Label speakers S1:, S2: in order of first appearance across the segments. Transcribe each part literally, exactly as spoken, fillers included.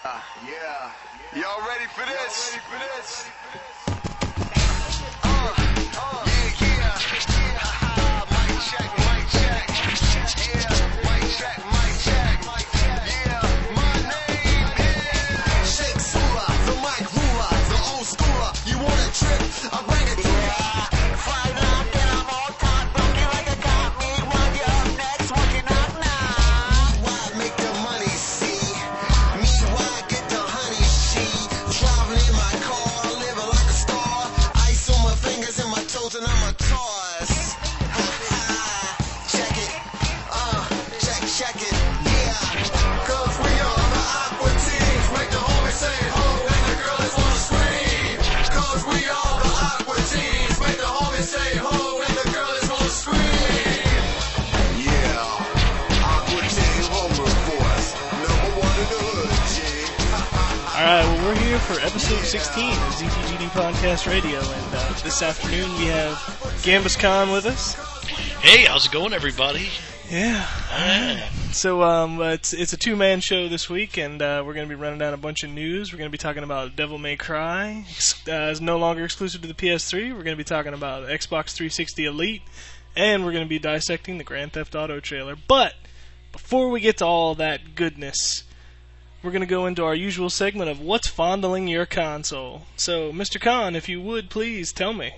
S1: Yeah. Y'all ready for this? Y'all ready for this?
S2: We're here for episode sixteen of Z T G D Podcast Radio, and uh, this afternoon we have Gambus Khan with us.
S3: Hey, how's it going, everybody?
S2: Yeah.
S3: Right.
S2: So um, it's it's a two-man show this week, and uh, we're going to be running down a bunch of news. We're going to be talking about Devil May Cry. Uh, it's no longer exclusive to the P S three. We're going to be talking about Xbox three sixty Elite, and we're going to be dissecting the Grand Theft Auto trailer. But before we get to all that goodness, we're going to go into our usual segment of What's Fondling Your Console. So, Mister Khan, if you would, please tell me.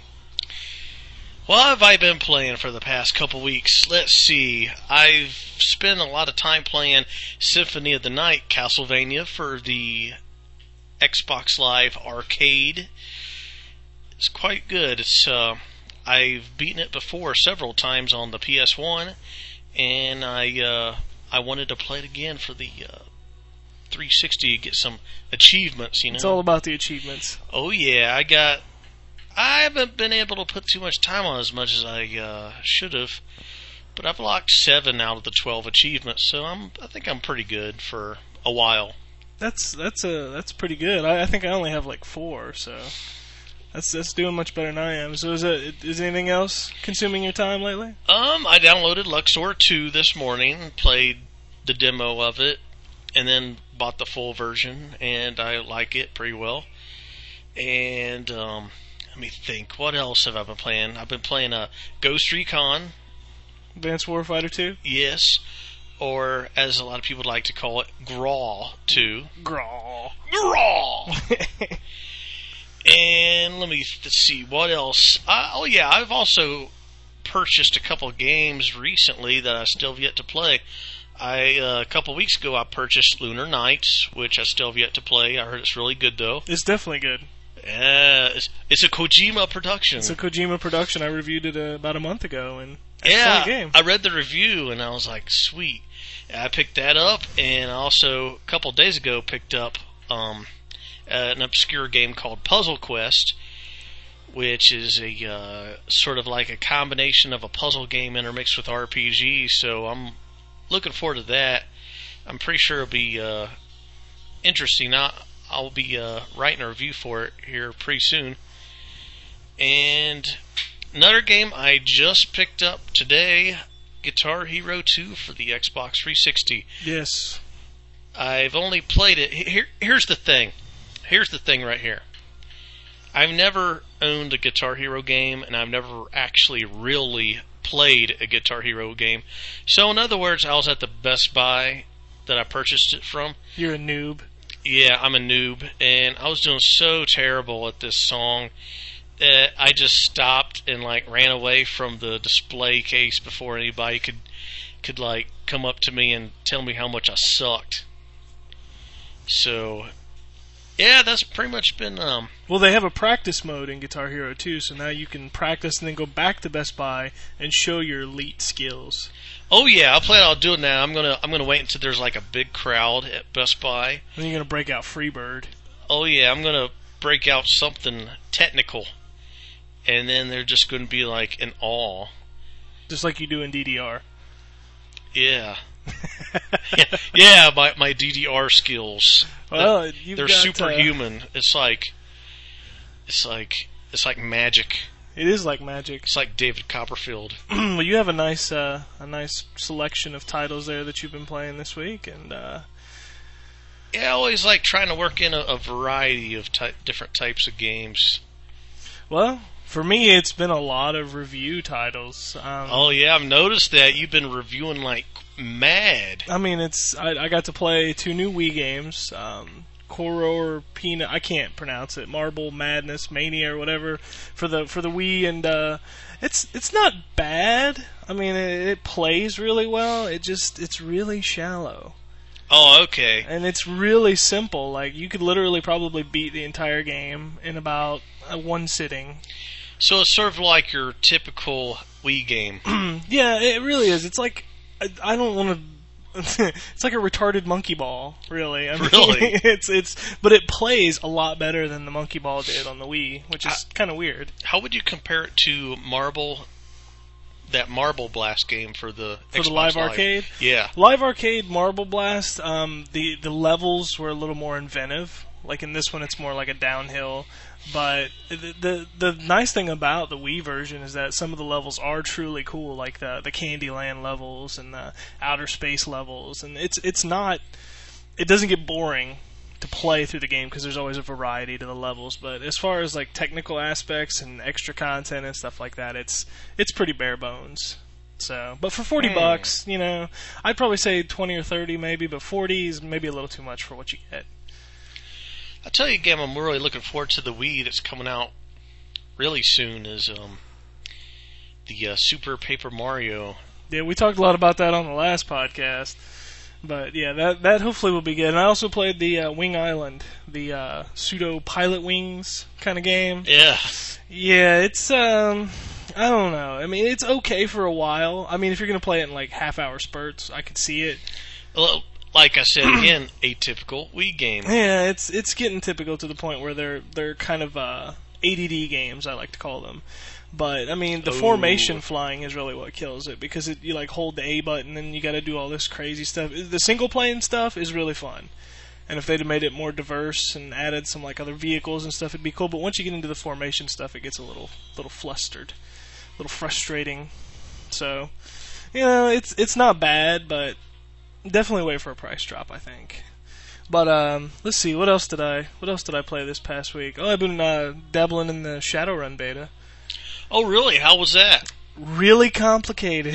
S3: What have I been playing for the past couple weeks? Let's see. I've spent a lot of time playing Symphony of the Night, Castlevania, for the Xbox Live Arcade. It's quite good. It's uh, I've beaten it before several times on the P S one, and I uh, I wanted to play it again for the Uh, three sixty, get some achievements, you know.
S2: It's all about the achievements.
S3: Oh yeah, I got. I haven't been able to put too much time on as much as I uh, should have, but I've locked seven out of the twelve achievements, so I'm. I think I'm pretty good for a while.
S2: That's that's a that's pretty good. I, I think I only have like four, so that's that's doing much better than I am. So is it is anything else consuming your time lately?
S3: Um, I downloaded Luxor two this morning, played the demo of it, and then bought the full version, and I like it pretty well. And um, let me think, what else have I been playing? I've been playing a uh, Ghost Recon,
S2: Advanced Warfighter two.
S3: Yes, or as a lot of people like to call it, Graw two.
S2: Graw.
S3: Graw. And let me let's see what else. I, oh yeah, I've also purchased a couple games recently that I still have yet to play. I uh, a couple weeks ago I purchased Lunar Nights, which I still have yet to play. I heard it's really good though.
S2: It's definitely good.
S3: Yeah, it's, it's a Kojima production.
S2: It's a Kojima production. I reviewed it uh, about a month ago, and it's
S3: yeah,
S2: a fun game.
S3: I read the review and I was like, sweet. I picked that up, and also a couple days ago picked up um, an obscure game called Puzzle Quest, which is a uh, sort of like a combination of a puzzle game intermixed with R P G. So I'm looking forward to that. I'm pretty sure it'll be uh, interesting. I'll, I'll be uh, writing a review for it here pretty soon. And another game I just picked up today, Guitar Hero two for the Xbox three sixty.
S2: Yes.
S3: I've only played it. Here, here's the thing. Here's the thing right here. I've never owned a Guitar Hero game, and I've never actually really played a Guitar Hero game. So in other words, I was at the Best Buy that I purchased it from.
S2: You're a noob.
S3: Yeah, I'm a noob, and I was doing so terrible at this song that I just stopped and like ran away from the display case before anybody could could like come up to me and tell me how much I sucked. So yeah, that's pretty much been um
S2: well, they have a practice mode in Guitar Hero two, so now you can practice and then go back to Best Buy and show your elite skills.
S3: Oh yeah, I'll plan on doing that. I'm gonna I'm gonna wait until there's like a big crowd at Best Buy.
S2: Then you're gonna break out Freebird.
S3: Oh yeah, I'm gonna break out something technical, and then they're just gonna be like in awe,
S2: just like you do in D D R.
S3: Yeah, yeah, yeah. My my D D R skills.
S2: Well,
S3: they're,
S2: you've
S3: they're
S2: got,
S3: superhuman.
S2: Uh,
S3: it's like it's like it's like magic.
S2: It is like magic.
S3: It's like David Copperfield.
S2: Well, you have a nice, uh, a nice selection of titles there that you've been playing this week, and uh,
S3: Yeah, I always like trying to work in a, a variety of ty- different types of games.
S2: Well, for me, it's been a lot of review titles. Um,
S3: Oh yeah, I've noticed that you've been reviewing like mad.
S2: I mean, it's I, I got to play two new Wii games. Um, Coror Peanut, I can't pronounce it. Marble Madness Mania or whatever for the for the Wii, and uh, it's it's not bad. I mean, it, it plays really well. It just it's really shallow.
S3: Oh, okay.
S2: And it's really simple. Like, you could literally probably beat the entire game in about uh, one sitting.
S3: So it's sort of like your typical Wii game.
S2: Yeah, it really is. It's like, I, I don't want to... it's like a retarded monkey ball, really. I mean,
S3: Really?
S2: it's it's, but it plays a lot better than the monkey ball did on the Wii, which is kind of weird.
S3: How would you compare it to Marble, that Marble Blast game for the
S2: For
S3: Xbox
S2: the Live Arcade?
S3: Yeah.
S2: Live Arcade Marble Blast, um, the the levels were a little more inventive. Like in this one, it's more like a downhill. But the, the the nice thing about the Wii version is that some of the levels are truly cool, like the the Candyland levels and the outer space levels, and it's it's not it doesn't get boring to play through the game because there's always a variety to the levels. But as far as like technical aspects and extra content and stuff like that, it's it's pretty bare bones. So, but for forty
S3: Hmm.
S2: bucks, you know, I'd probably say twenty or thirty maybe, but forty is maybe a little too much for what you get.
S3: I'll tell you a game I'm really looking forward to the Wii that's coming out really soon is um, the uh, Super Paper Mario.
S2: Yeah, we talked a lot about that on the last podcast. But yeah, that that hopefully will be good. And I also played the uh, Wing Island, the uh, pseudo Pilot Wings kind of game.
S3: Yeah.
S2: Yeah, it's um, I don't know. I mean, it's okay for a while. I mean, if you're gonna play it in like half hour spurts, I could see it.
S3: Well, like I said again, a typical Wii game.
S2: Yeah, it's it's getting typical to the point where they're they're kind of uh, A D D games, I like to call them. But I mean, the
S3: Ooh.
S2: formation flying is really what kills it because it, you like hold the A button and you got to do all this crazy stuff. The single playing stuff is really fun, and if they'd have made it more diverse and added some like other vehicles and stuff, it'd be cool. But once you get into the formation stuff, it gets a little little flustered, a little frustrating. So, you know, it's it's not bad, but definitely wait for a price drop, I think. But um, let's see, what else did I what else did I play this past week? Oh, I've been uh, dabbling in the Shadowrun beta.
S3: Oh, really? How was that?
S2: Really complicated.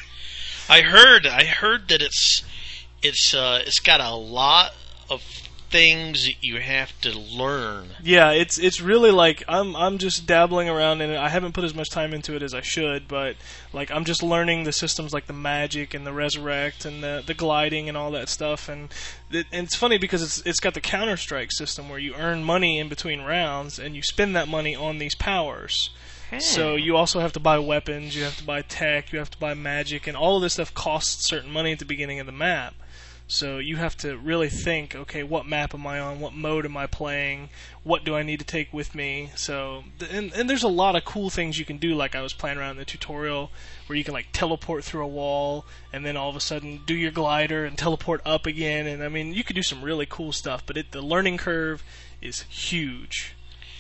S3: I heard. I heard that it's it's uh, it's got a lot of things that you have to learn.
S2: Yeah, it's it's really like I'm I'm just dabbling around in it. I haven't put as much time into it as I should, but like I'm just learning the systems like the magic and the resurrect and the the gliding and all that stuff. And, it, and it's funny because it's it's got the Counter Strike system where you earn money in between rounds and you spend that money on these powers. So you also have to buy weapons, you have to buy tech, you have to buy magic, and all of this stuff costs certain money at the beginning of the map. So you have to really think, okay, what map am I on? What mode am I playing? What do I need to take with me? So, and, and there's a lot of cool things you can do, like I was playing around in the tutorial, where you can like teleport through a wall, and then all of a sudden do your glider and teleport up again. And I mean, you could do some really cool stuff, but it, the learning curve is huge.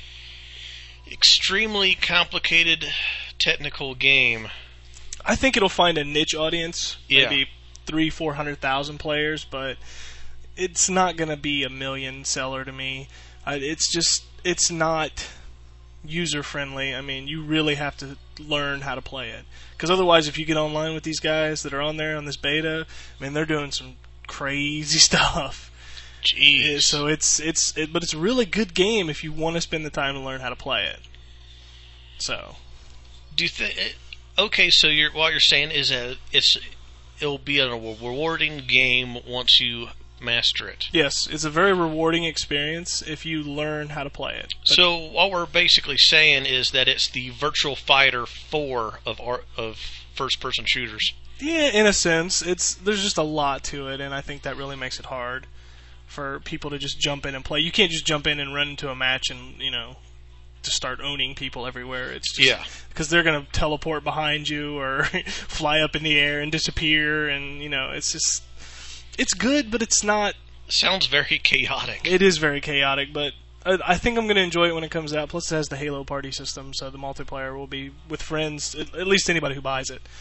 S3: Extremely complicated technical game.
S2: I think it'll find a niche audience,
S3: Yeah.
S2: maybe three, four hundred thousand players, but it's not gonna be a million seller to me. Uh, it's just, it's not user friendly. I mean, you really have to learn how to play it, because otherwise, if you get online with these guys that are on there on this beta, I mean, they're doing some crazy stuff.
S3: Jeez.
S2: So it's it's it, but it's a really good game if you want to spend the time to learn how to play it. So,
S3: Do you think? Okay, so you're what you're saying is that it's it'll be a rewarding game once you master it.
S2: yes, it's a very rewarding experience if you learn how to play it. But
S3: So what we're basically saying is that it's the Virtual Fighter four of our, of first-person shooters.
S2: yeah, in a sense, it's there's just a lot to it, and I think that really makes it hard for people to just jump in and play. You can't just jump in and run into a match and, you know, just start owning people everywhere. It's just,
S3: Yeah.
S2: because they're going to teleport behind you or fly up in the air and disappear, and, you know, it's just, it's good, but it's not,
S3: Sounds very chaotic.
S2: it is very chaotic, but I, I think I'm going to enjoy it when it comes out. Plus it has the Halo party system, so the multiplayer will be with friends, at, at least anybody who buys it.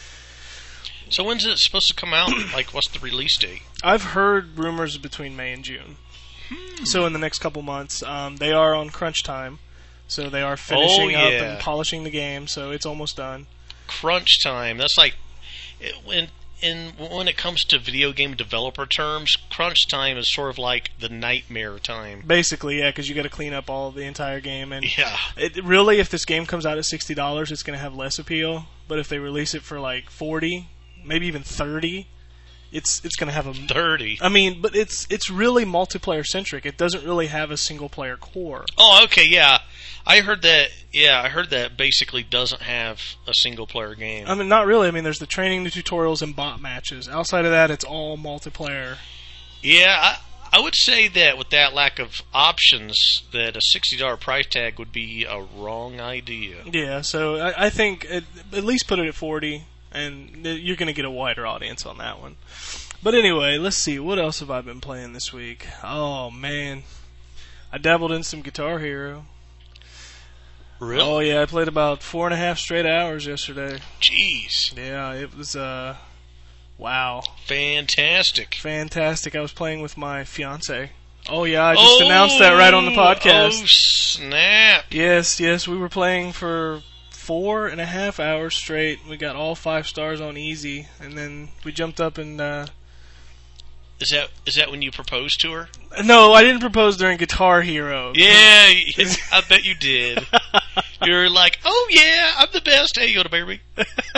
S3: So when's it supposed to come out? Like, what's the release date?
S2: I've heard rumors between May and June.
S3: Hmm.
S2: So in the next couple months, um, they are on crunch time. So they are finishing
S3: Oh,
S2: up
S3: yeah.
S2: and polishing the game. So it's almost done.
S3: Crunch time. That's like it, when in when it comes to video game developer terms, crunch time is sort of like the nightmare time.
S2: Basically, yeah, because you got to clean up all of the entire game. And
S3: Yeah.
S2: it, really, if this game comes out at sixty dollars, it's going to have less appeal. But if they release it for like forty, maybe even thirty, it's it's going to have a
S3: Dirty.
S2: I mean, but it's it's really multiplayer centric. It doesn't really have a single player core.
S3: Oh, okay, yeah. I heard that. Yeah, I heard that basically doesn't have a single player game.
S2: I mean, not really. I mean, there's the training, the tutorials, and bot matches. Outside of that, it's all multiplayer.
S3: Yeah, I, I would say that with that lack of options, that a sixty dollars price tag would be a wrong idea.
S2: Yeah, so I, I think at, at least put it at forty, and you're going to get a wider audience on that one. But anyway, let's see. What else have I been playing this week? Oh, man. I dabbled in some Guitar Hero.
S3: Really?
S2: Oh, yeah, I played about four and a half straight hours yesterday.
S3: Jeez.
S2: Yeah, it was, uh, wow.
S3: Fantastic.
S2: Fantastic. I was playing with my fiance. Oh, yeah, I just oh, announced that right on the podcast.
S3: Oh, snap.
S2: Yes, yes, we were playing for four and a half hours straight. We got all five stars on easy, and then we jumped up and, uh...
S3: Is that is that when you proposed to her?
S2: No, I didn't propose during Guitar Hero.
S3: Yeah, I bet you did. You're like, oh yeah, I'm the best. Hey, you want to marry me?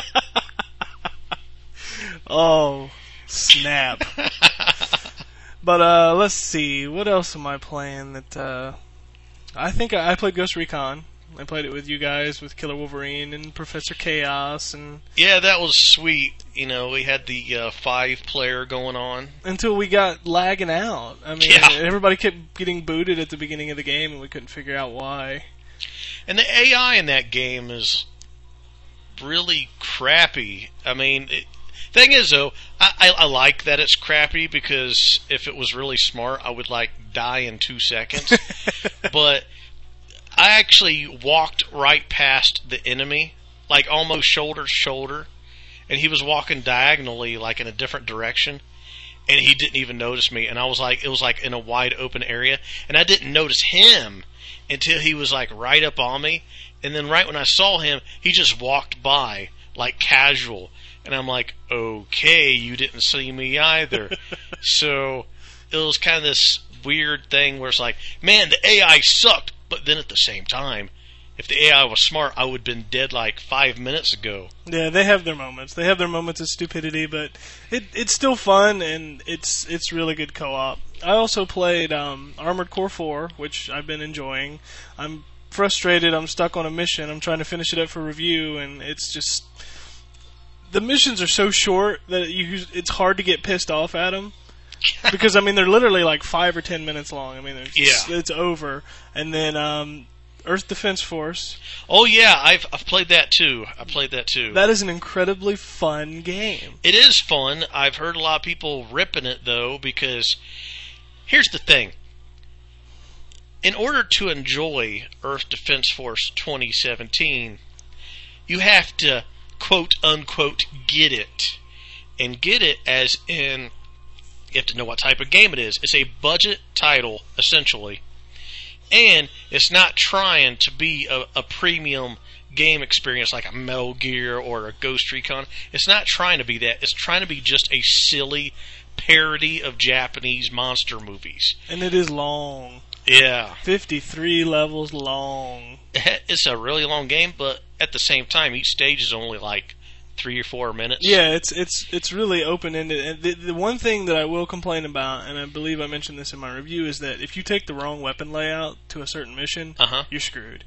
S2: Oh, snap. But, uh, let's see. What else am I playing that, uh... I think I, I played Ghost Recon. I played it with you guys, with Killer Wolverine and Professor Chaos, and...
S3: Yeah, that was sweet. You know, we had the uh, five-player going on.
S2: Until we got lagging out. I mean,
S3: yeah.
S2: everybody kept getting booted at the beginning of the game, and we couldn't figure out why.
S3: And the A I in that game is really crappy. I mean, it, thing is, though, I, I, I like that it's crappy, because if it was really smart, I would, like, die in two seconds. But I actually walked right past the enemy, like almost shoulder to shoulder, and he was walking diagonally, like in a different direction, and he didn't even notice me. And I was like, it was like in a wide open area, and I didn't notice him until he was like right up on me. And then right when I saw him, he just walked by, like casual. And I'm like, okay, you didn't see me either. So it was kind of this weird thing where it's like, man, the A I sucked. But then at the same time, if the A I was smart, I would have been dead like five minutes ago.
S2: Yeah, they have their moments. They have their moments of stupidity, but it it's still fun, and it's it's really good co-op. I also played um, Armored Core four, which I've been enjoying. I'm frustrated. I'm stuck on a mission. I'm trying to finish it up for review, and it's just... The missions are so short that you it's hard to get pissed off at them. Because, I mean, they're literally like five or ten minutes long. I mean, it's,
S3: yeah.
S2: it's over. And then um, Earth Defense Force.
S3: Oh, yeah, I've I've played that too. I played that too.
S2: That is an incredibly fun game.
S3: It is fun. I've heard a lot of people ripping it, though, because here's the thing. In order to enjoy Earth Defense Force twenty seventeen, you have to, quote-unquote, get it. And get it as in... You have to know what type of game it is. It's a budget title, essentially. And it's not trying to be a, a premium game experience like a Metal Gear or a Ghost Recon. It's not trying to be that. It's trying to be just a silly parody of Japanese monster movies.
S2: And it is long.
S3: Yeah.
S2: fifty-three levels long.
S3: It's a really long game, but at the same time, each stage is only like three or four minutes.
S2: Yeah, it's it's it's really open-ended. And the, the one thing that I will complain about, and I believe I mentioned this in my review, is that if you take the wrong weapon layout to a certain mission,
S3: uh-huh.
S2: you're screwed.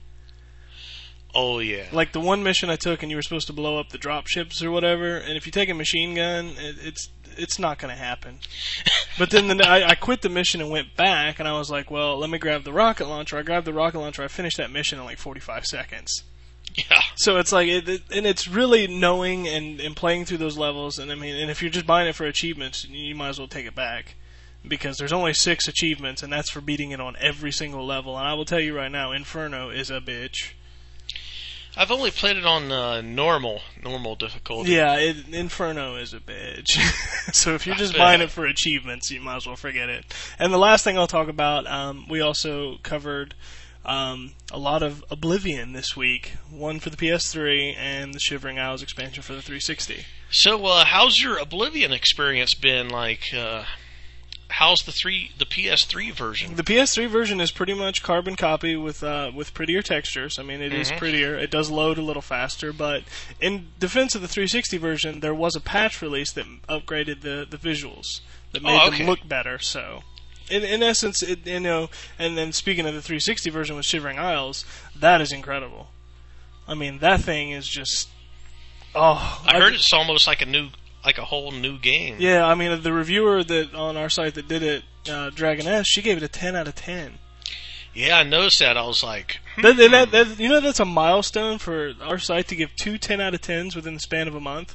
S3: Oh, yeah.
S2: Like the one mission I took, and you were supposed to blow up the drop ships or whatever, and if you take a machine gun, it, it's it's not going to happen. But then the, I, I quit the mission and went back, and I was like, well, let me grab the rocket launcher. I grabbed the rocket launcher. I finished that mission in like forty-five seconds.
S3: Yeah.
S2: So it's like, it, it, and it's really knowing and, and playing through those levels, and I mean, and if you're just buying it for achievements, you might as well take it back. Because there's only six achievements, and that's for beating it on every single level. And I will tell you right now, Inferno is a bitch.
S3: I've only played it on uh, normal, normal difficulty.
S2: Yeah, it, Inferno is a bitch. So if you're
S3: I
S2: just
S3: bet.
S2: buying it for achievements, you might as well forget it. And the last thing I'll talk about, um, we also covered um, a lot of Oblivion this week. One for the P S three and the Shivering Isles expansion for the three sixty.
S3: So, uh, how's your Oblivion experience been? Like, uh, how's the three, the P S three version?
S2: The P S three version is pretty much carbon copy with uh, with prettier textures. I mean, it mm-hmm. is prettier. It does load a little faster, but in defense of the three sixty version, there was a patch release that upgraded the, the visuals, that made
S3: oh, okay.
S2: them look better. So, in in essence, it, you know, and then speaking of the three sixty version with Shivering Isles, that is incredible. I mean, that thing is just oh.
S3: I heard I, it's almost like a new. Like a whole new game.
S2: Yeah, I mean, the reviewer that on our site that did it, uh, Dragon S, she gave it a ten out of ten.
S3: Yeah, I noticed that. I was like, hmm.
S2: that, that, that, you know, that's a milestone for our site to give two ten out of tens within the span of a month.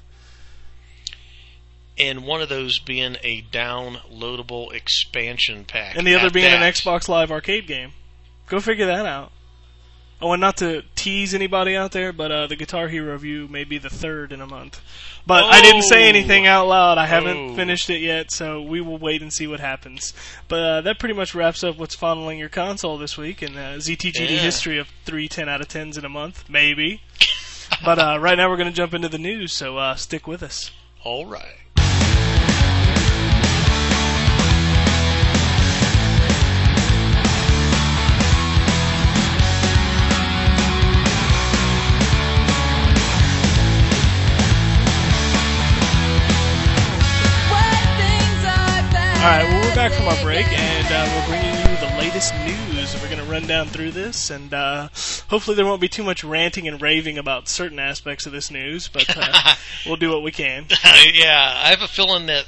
S3: And one of those being a downloadable expansion pack.
S2: And the other being
S3: that.
S2: an Xbox Live Arcade game. Go figure that out. Oh, and not to tease anybody out there, but uh, the Guitar Hero review may be the third in a month. But
S3: oh.
S2: I didn't say anything out loud. I haven't
S3: oh.
S2: finished it yet, so we will wait and see what happens. But uh, that pretty much wraps up what's fondling your console this week in uh, Z T G D
S3: yeah.
S2: history of three ten out of tens in a month, maybe. But uh, right now we're going to jump into the news, so uh, stick with us.
S3: All right.
S2: Alright, well, we're back from our break, and uh, we're bringing you the latest news. We're going to run down through this, and uh, hopefully there won't be too much ranting and raving about certain aspects of this news, but uh, we'll do what we can.
S3: Yeah, I have a feeling that,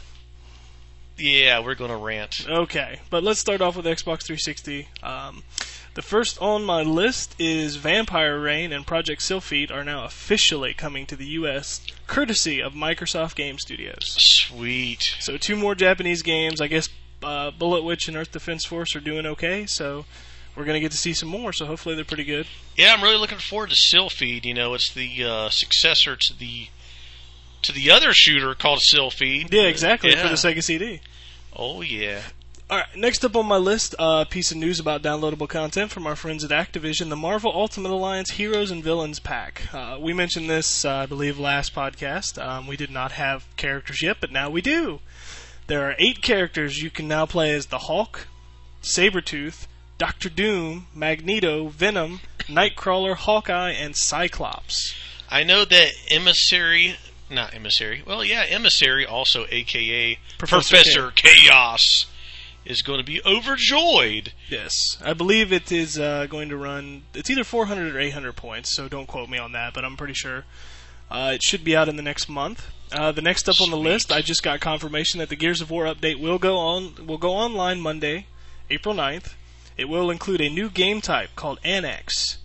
S3: yeah, we're going to rant.
S2: Okay, but let's start off with Xbox three sixty. Um, the first on my list is Vampire Reign and Project Sylphid are now officially coming to the U S, courtesy of Microsoft Game Studios.
S3: Sweet.
S2: So two more Japanese games. I guess uh, Bullet Witch and Earth Defense Force are doing okay, so we're going to get to see some more, so hopefully they're pretty good.
S3: Yeah, I'm really looking forward to Sylphid. You know, it's the uh, successor to the to the other shooter called Sylphid.
S2: Yeah, exactly,
S3: yeah.
S2: for the Sega C D.
S3: Oh, yeah.
S2: Alright, next up on my list, a uh, piece of news about downloadable content from our friends at Activision, the Marvel Ultimate Alliance Heroes and Villains Pack. Uh, we mentioned this, uh, I believe, last podcast. Um, we did not have characters yet, but now we do. There are eight characters you can now play as the Hulk, Sabretooth, Doctor Doom, Magneto, Venom, Nightcrawler, Hawkeye, and Cyclops.
S3: I know that Emissary... Not Emissary. Well, yeah, Emissary, also a k a.
S2: Professor,
S3: Professor Chaos, is going to be overjoyed.
S2: Yes. I believe it is uh, going to run... It's either four hundred or eight hundred points, so don't quote me on that, but I'm pretty sure. Uh, it should be out in the next month. Uh, the next up
S3: Sweet.
S2: on the list, I just got confirmation that the Gears of War update will go on will go online Monday, April ninth. It will include a new game type called Annex.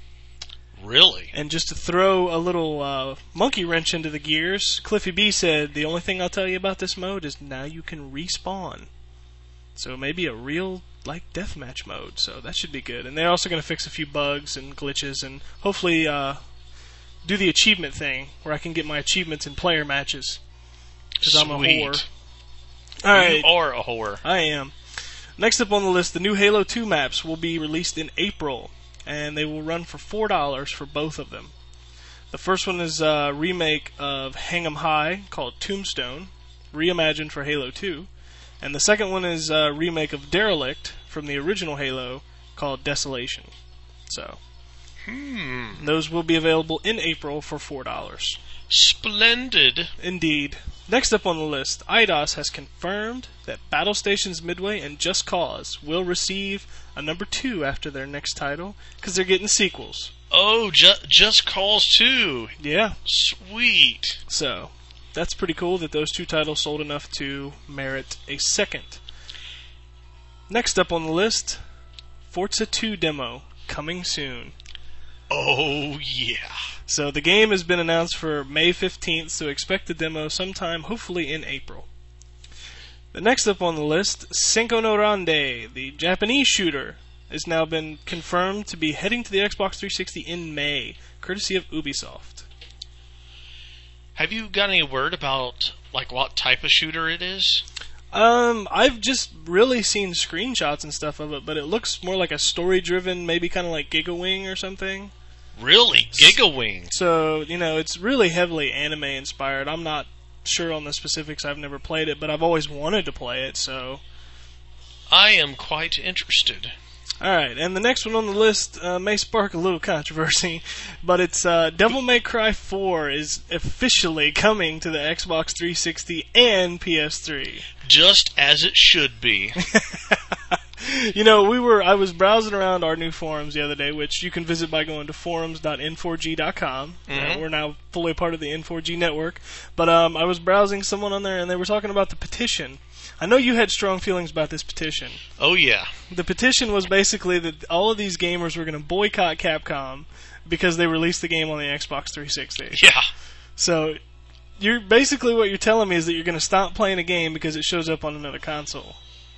S3: Really?
S2: And just to throw a little uh, monkey wrench into the gears, Cliffy B said, the only thing I'll tell you about this mode is now you can respawn. So maybe a real, like, deathmatch mode. So that should be good. And they're also going to fix a few bugs and glitches and hopefully uh, do the achievement thing where I can get my achievements in player matches. Because I'm a whore. All right.
S3: You are a whore.
S2: I am. Next up on the list, the new Halo two maps will be released in April. And they will run for four dollars for both of them. The first one is a remake of Hang 'em High called Tombstone, reimagined for Halo two. And the second one is a remake of Derelict from the original Halo called Desolation. So,
S3: hmm.
S2: those will be available in April for four dollars.
S3: Splendid.
S2: Indeed. Next up on the list, Eidos has confirmed that Battle Stations Midway and Just Cause will receive a number two after their next title, because they're getting sequels.
S3: Oh, ju- Just Cause two.
S2: Yeah.
S3: Sweet.
S2: So, that's pretty cool that those two titles sold enough to merit a second. Next up on the list, Forza two demo, coming soon.
S3: Oh, yeah.
S2: So the game has been announced for May fifteenth, so expect the demo sometime, hopefully in April. The next up on the list, Senko no Rande, the Japanese shooter, has now been confirmed to be heading to the Xbox three sixty in May, courtesy of Ubisoft.
S3: Have you got any word about like what type of shooter it is?
S2: Um, I've just really seen screenshots and stuff of it, but it looks more like a story-driven, maybe kind of like Gigawing or something.
S3: Really? Gigawing?
S2: So, you know, it's really heavily anime-inspired. I'm not sure on the specifics. I've never played it, but I've always wanted to play it, so...
S3: I am quite interested.
S2: Alright, and the next one on the list uh, may spark a little controversy, but it's uh, Devil May Cry four is officially coming to the Xbox three sixty and P S three.
S3: Just as it should be.
S2: You know, we were I was browsing around our new forums the other day, which you can visit by going to forums dot N four G dot com.
S3: Mm-hmm.
S2: Uh, we're now fully part of the N four G network. But um, I was browsing someone on there, and they were talking about the petition. I know you had strong feelings about this petition.
S3: Oh, yeah.
S2: The petition was basically that all of these gamers were going to boycott Capcom because they released the game on the Xbox three sixty.
S3: Yeah.
S2: So, you're basically what you're telling me is that you're going to stop playing a game because it shows up on another console.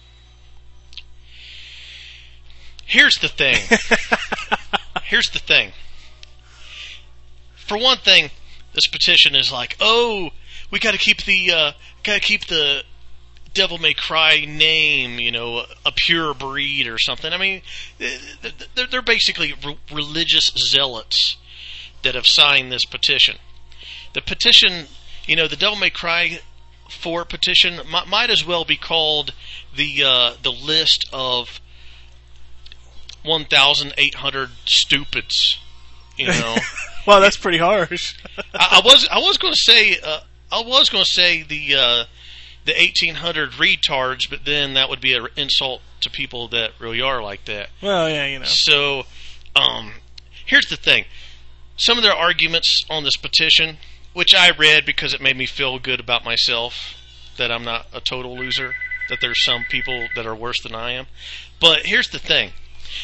S3: Here's the thing. Here's the thing. For one thing, this petition is like, oh, we got to keep the uh, got to keep the Devil May Cry name, you know, a pure breed or something. I mean, they're, they're basically re- religious zealots that have signed this petition. The petition, you know, the Devil May Cry four petition might, might as well be called the uh, the list of one thousand eight hundred stupids. You know.
S2: Wow, that's pretty harsh.
S3: I, I was I was going to say uh, I was going to say the. Uh, the eighteen hundred retards, but then that would be an insult to people that really are like that.
S2: Well, yeah, you know.
S3: So, um, here's the thing. Some of their arguments on this petition, which I read because it made me feel good about myself, that I'm not a total loser, that there's some people that are worse than I am. But here's the thing.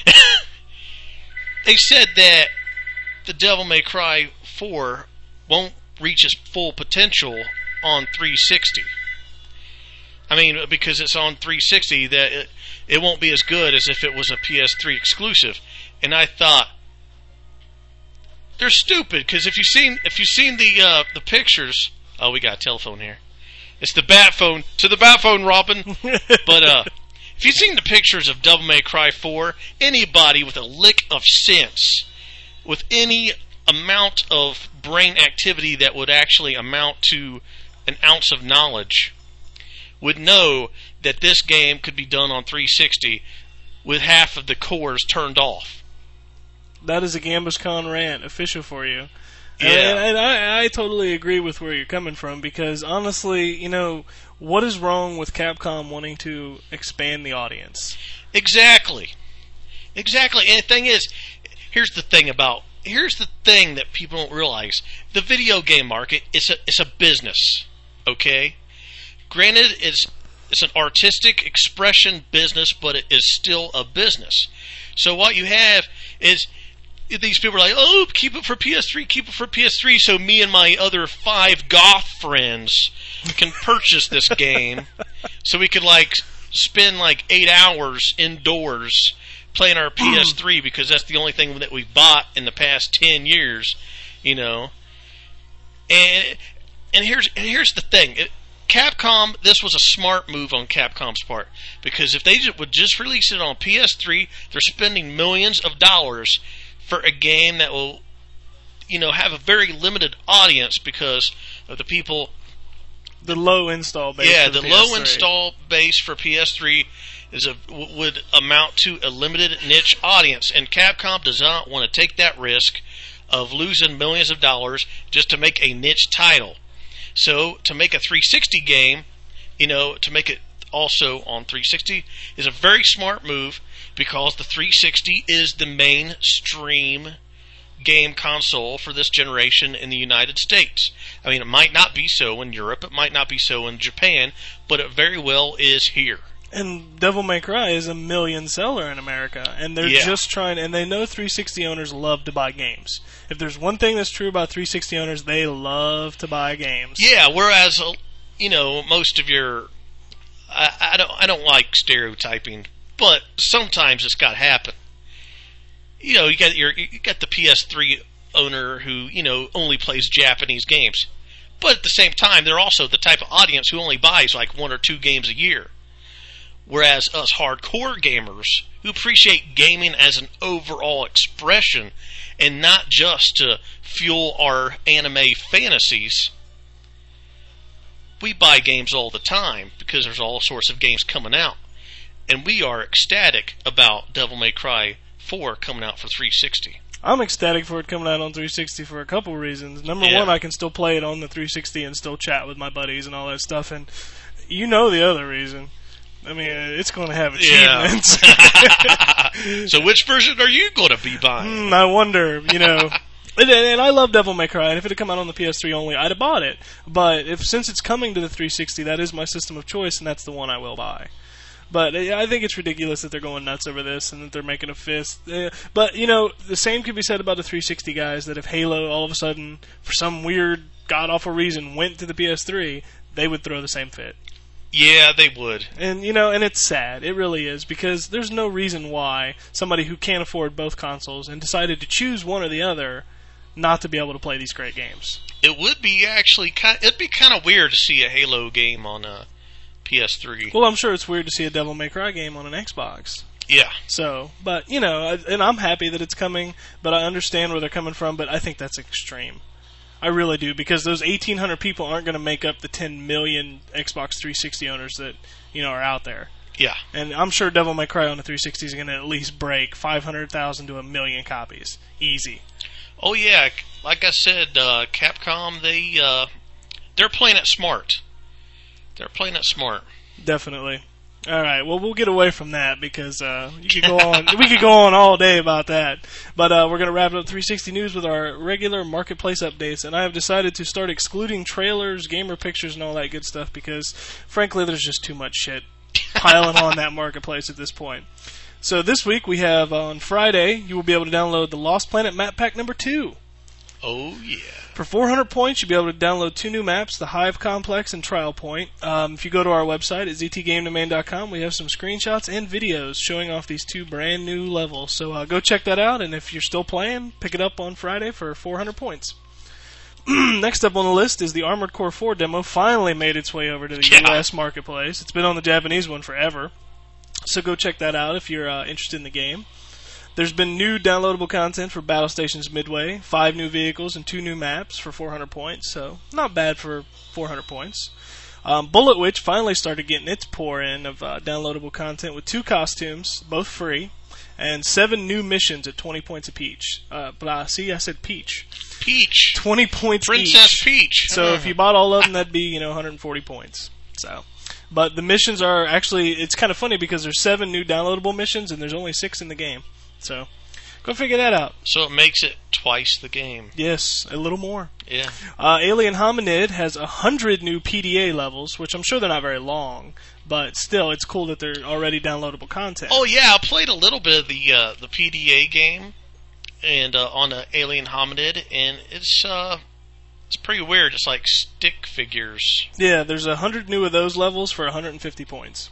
S3: They said that the Devil May Cry four won't reach its full potential on three sixty. I mean, because it's on three sixty, that it, it won't be as good as if it was a P S three exclusive. And I thought, they're stupid, because if you've seen if you've seen the uh, the pictures, oh, we got a telephone here. It's the bat phone. To the bat phone, Robin. But uh, if you've seen the pictures of Devil May Cry four, anybody with a lick of sense, with any amount of brain activity that would actually amount to an ounce of knowledge, would know that this game could be done on three sixty with half of the cores turned off.
S2: That is a Gambus Con rant, official for you.
S3: Yeah.
S2: And, and I, I totally agree with where you're coming from, because honestly, you know, what is wrong with Capcom wanting to expand the audience?
S3: Exactly. Exactly. And the thing is, here's the thing about, here's the thing that people don't realize. The video game market is a, it's a business, okay? Granted, it's it's an artistic expression business, but it is still a business. So what you have is these people are like, oh, keep it for P S three, keep it for P S three, so me and my other five goth friends can purchase this game, so we could like spend like eight hours indoors playing our P S three, because that's the only thing that we've bought in the past ten years, you know. And and here's and here's the thing. It, Capcom, this was a smart move on Capcom's part, because if they just would just release it on P S three, they're spending millions of dollars for a game that will, you know, have a very limited audience because of the people.
S2: The low install base.
S3: Yeah,
S2: for
S3: the
S2: P S three.
S3: low install base for P S three is a would amount to a limited niche audience, and Capcom does not want to take that risk of losing millions of dollars just to make a niche title. So, to make a three sixty game, you know, to make it also on three sixty is a very smart move, because the three sixty is the mainstream game console for this generation in the United States. I mean, it might not be so in Europe, it might not be so in Japan, but it very well is here.
S2: And Devil May Cry is a million seller in America, and they're
S3: Yeah.
S2: just trying, and they know three sixty owners love to buy games. If there's one thing that's true about three sixty owners, they love to buy games.
S3: Yeah, whereas, uh, you know, most of your, I, I don't, I don't like stereotyping but sometimes it's got to happen. You know, you got your you got the P S three owner who, you know, only plays Japanese games. But at the same time, they're also the type of audience who only buys like one or two games a year. Whereas us hardcore gamers who appreciate gaming as an overall expression and not just to fuel our anime fantasies, we buy games all the time because there's all sorts of games coming out. And we are ecstatic about Devil May Cry four coming out for three sixty.
S2: I'm ecstatic for it coming out on three sixty for a couple reasons. Number
S3: Yeah.
S2: one, I can still play it on the three sixty and still chat with my buddies and all that stuff. And you know the other reason. I mean, it's going to have achievements.
S3: Yeah. So which version are you going to be buying?
S2: Hmm, I wonder, you know. And, and I love Devil May Cry, and if it had come out on the P S three only, I'd have bought it. But if since it's coming to the three sixty, that is my system of choice, and that's the one I will buy. But uh, I think it's ridiculous that they're going nuts over this and that they're making a fist. Uh, but, you know, the same could be said about the three sixty guys, that if Halo all of a sudden, for some weird, god-awful reason, went to the P S three, they would throw the same fit.
S3: Yeah, they would.
S2: And, you know, and it's sad. It really is, because there's no reason why somebody who can't afford both consoles and decided to choose one or the other not to be able to play these great games.
S3: It would be actually kind. It'd be kind of weird to see a Halo game on a P S three.
S2: Well, I'm sure it's weird to see a Devil May Cry game on an Xbox.
S3: Yeah.
S2: So, but, you know, I- and I'm happy that it's coming, but I understand where they're coming from, but I think that's extreme. I really do, because those eighteen hundred people aren't going to make up the ten million Xbox three sixty owners that, you know, are out there.
S3: Yeah.
S2: And I'm sure Devil May Cry on the three sixty is going to at least break five hundred thousand to a million copies. Easy.
S3: Oh yeah. Like I said, uh, Capcom they uh, they're playing it smart. They're playing it smart.
S2: Definitely. All right. Well, we'll get away from that because uh, you could go on. We could go on all day about that. But uh, we're going to wrap up three sixty News with our regular marketplace updates. And I have decided to start excluding trailers, gamer pictures, and all that good stuff because, frankly, there's just too much shit piling on that marketplace at this point. So this week we have on Friday you will be able to download the Lost Planet map pack number two.
S3: Oh yeah.
S2: For four hundred points, you'll be able to download two new maps, the Hive Complex and Trial Point. Um, if you go to our website at z t game domain dot com, we have some screenshots and videos showing off these two brand new levels. So uh, go check that out, and if you're still playing, pick it up on Friday for four hundred points. Next up on the list is the Armored Core four demo. Finally made its way over to the
S3: Yeah.
S2: U S marketplace. It's been on the Japanese one forever. So go check that out if you're uh, interested in the game. There's been new downloadable content for Battle Stations Midway, five new vehicles and two new maps for four hundred points, so not bad for four hundred points. Um, Bullet Witch finally started getting its pour in of uh, downloadable content with two costumes, both free, and seven new missions at twenty points apiece. Uh, blah, see, I said peach.
S3: Peach.
S2: twenty points
S3: Princess
S2: each.
S3: Peach.
S2: So if you bought all of them, that'd be, you know, one hundred forty points. So, but the missions are actually, it's kind of funny because there's seven new downloadable missions and there's only six in the game. So, go figure that out.
S3: So it makes it twice the game.
S2: Yes, a little more.
S3: Yeah.
S2: Uh, Alien Hominid has a hundred new P D A levels, which I'm sure they're not very long, but still, it's cool that they're already downloadable content.
S3: Oh yeah, I played a little bit of the uh, the P D A game, and uh, on the Alien Hominid, and it's uh, it's pretty weird. It's like stick figures.
S2: Yeah, there's a hundred new of those levels for one hundred fifty points.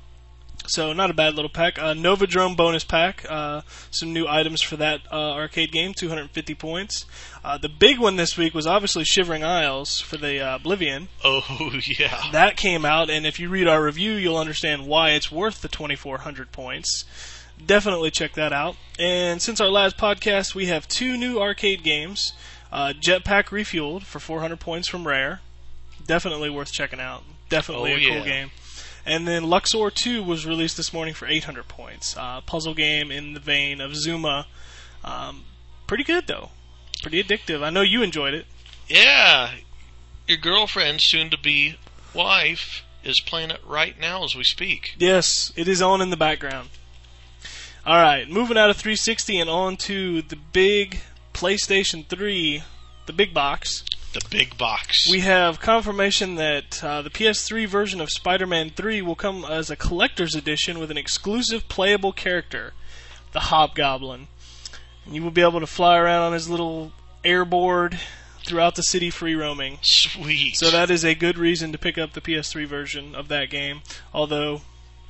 S2: So, not a bad little pack. Uh, Novodrome bonus pack. Uh, some new items for that uh, arcade game, two hundred fifty points. Uh, the big one this week was obviously Shivering Isles for the uh, Oblivion.
S3: Oh, yeah.
S2: That came out, and if you read our review, you'll understand why it's worth the twenty-four hundred points. Definitely check that out. And since our last podcast, we have two new arcade games. Uh, Jetpack Refueled for four hundred points from Rare. Definitely worth checking out. Definitely
S3: Oh,
S2: a
S3: yeah.
S2: cool game. And then Luxor two was released this morning for eight hundred points. Uh, puzzle game in the vein of Zuma. Um, pretty good, though. Pretty addictive. I know you enjoyed it.
S3: Yeah. Your girlfriend, soon-to-be wife, is playing it right now as we speak.
S2: Yes, it is on in the background. Alright, moving out of three sixty and on to the big PlayStation three, the big box.
S3: The big box.
S2: We have confirmation that uh, the P S three version of Spider-Man three will come as a collector's edition with an exclusive playable character, the Hobgoblin. You will be able to fly around on his little airboard throughout the city free roaming.
S3: Sweet.
S2: So that is a good reason to pick up the P S three version of that game. Although,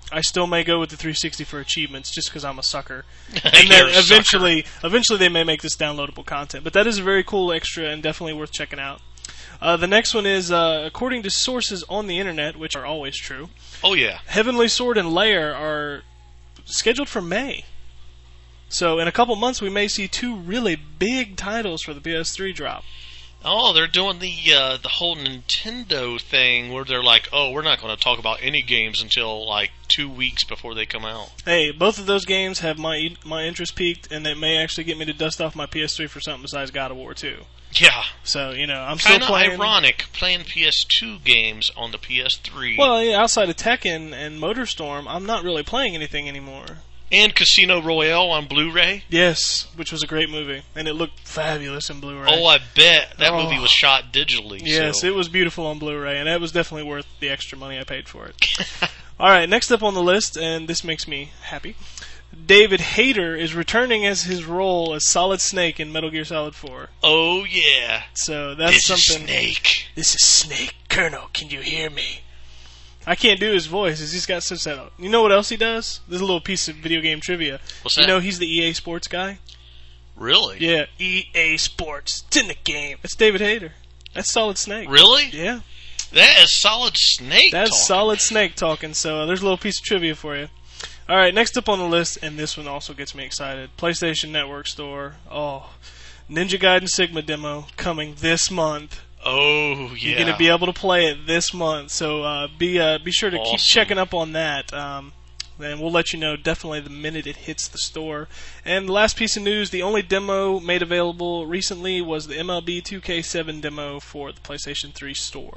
S2: I still may go with the three sixty for achievements just because I'm a sucker.
S3: You're
S2: And then
S3: a sucker.
S2: eventually, eventually they may make this downloadable content. But that is a very cool extra and definitely worth checking out. Uh, the next one is, uh, according to sources on the internet, which are always true,
S3: Oh, yeah.
S2: Heavenly Sword and Lair are scheduled for May. So in a couple months we may see two really big titles for the P S three drop.
S3: Oh, they're doing the uh, the whole Nintendo thing where they're like, oh, we're not going to talk about any games until like two weeks before they come out.
S2: Hey, both of those games have my my interest peaked, and they may actually get me to dust off my P S three for something besides God of War two.
S3: Yeah.
S2: So, you know, I'm still
S3: Kind of
S2: playing.
S3: ironic playing P S two games on the P S three.
S2: Well, yeah, outside of Tekken and MotorStorm, I'm not really playing anything anymore.
S3: And Casino Royale on Blu-ray.
S2: Yes, which was a great movie, and it looked fabulous in Blu-ray.
S3: Oh, I bet. That
S2: Oh.
S3: movie was shot digitally.
S2: Yes,
S3: so.
S2: it was beautiful on Blu-ray, and that was definitely worth the extra money I paid for it. All right, next up on the list, and this makes me happy, David Hayter is returning as his role as Solid Snake in Metal Gear Solid four.
S3: Oh, yeah.
S2: So that's
S3: This
S2: something.
S3: is Snake.
S2: This is Snake. Colonel, can you hear me? I can't do his voice. He's just got such that. You know what else he does? This is a little piece of video game trivia.
S3: What's
S2: You
S3: that?
S2: know he's the E A Sports guy?
S3: Really?
S2: Yeah, E A Sports. It's in the game. That's David Hayter. That's Solid Snake.
S3: Really?
S2: Yeah.
S3: That is Solid Snake
S2: That's
S3: talking.
S2: Solid Snake talking, so uh, there's a little piece of trivia for you. Alright, next up on the list, and this one also gets me excited, PlayStation Network Store. Oh, Ninja Gaiden Sigma demo coming this month.
S3: Oh, yeah.
S2: You're going to be able to play it this month, so uh, be uh, be sure to keep
S3: Awesome.
S2: checking up on that. Um, and we'll let you know definitely the minute it hits the store. And the last piece of news, the only demo made available recently was the M L B two K seven demo for the PlayStation three store.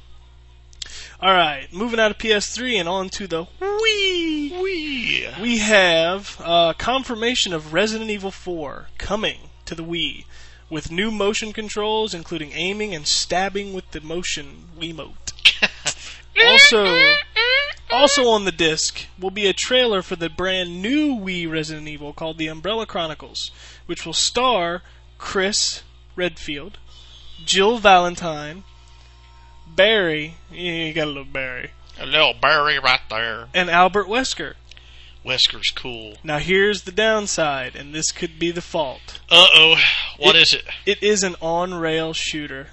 S2: Alright, moving out of P S three and on to the Wii.
S3: Wee.
S2: We have uh, confirmation of Resident Evil four coming to the Wii with new motion controls, including aiming and stabbing with the motion Wiimote. Also, also on the disc will be a trailer for the brand new Wii Resident Evil called The Umbrella Chronicles, which will star Chris Redfield, Jill Valentine, Barry, yeah, you got a little Barry,
S3: A little Barry right there.
S2: and Albert Wesker.
S3: Wesker's cool.
S2: Now here's the downside, and this could be the fault.
S3: Uh-oh. What
S2: It-
S3: is it?
S2: It is an on-rail shooter.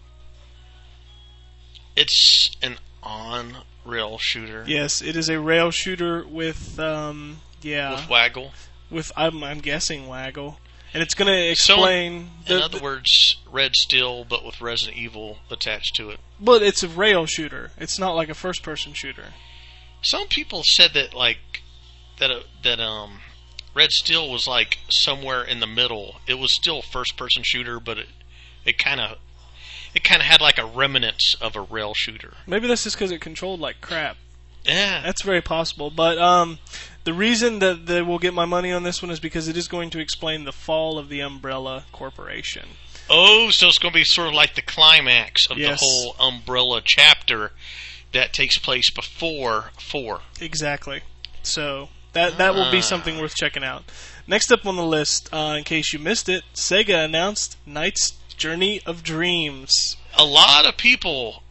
S3: It's an on-rail shooter.
S2: Yes, it is a rail shooter with, um, yeah,
S3: With waggle.
S2: with I'm, I'm guessing waggle, and it's going to
S3: So,
S2: explain.
S3: In
S2: the,
S3: other words, Red Steel, but with Resident Evil attached to it.
S2: but it's a rail shooter. It's not like a first-person shooter.
S3: Some people said that, like, that uh, that um, Red Steel was like somewhere in the middle. It was still a first-person shooter, but it it kind of it kind of had like a remnants of a rail shooter.
S2: Maybe that's just because it controlled like crap.
S3: Yeah,
S2: That's very possible. But um, the reason that, that we'll get my money on this one is because it is going to explain the fall of the Umbrella Corporation.
S3: Oh, so it's going to be sort of like the climax of
S2: Yes.
S3: the whole Umbrella chapter that takes place before four.
S2: Exactly. So that that will be something worth checking out. Next up on the list, uh, in case you missed it, Sega announced Knight's Journey of Dreams.
S3: A lot of people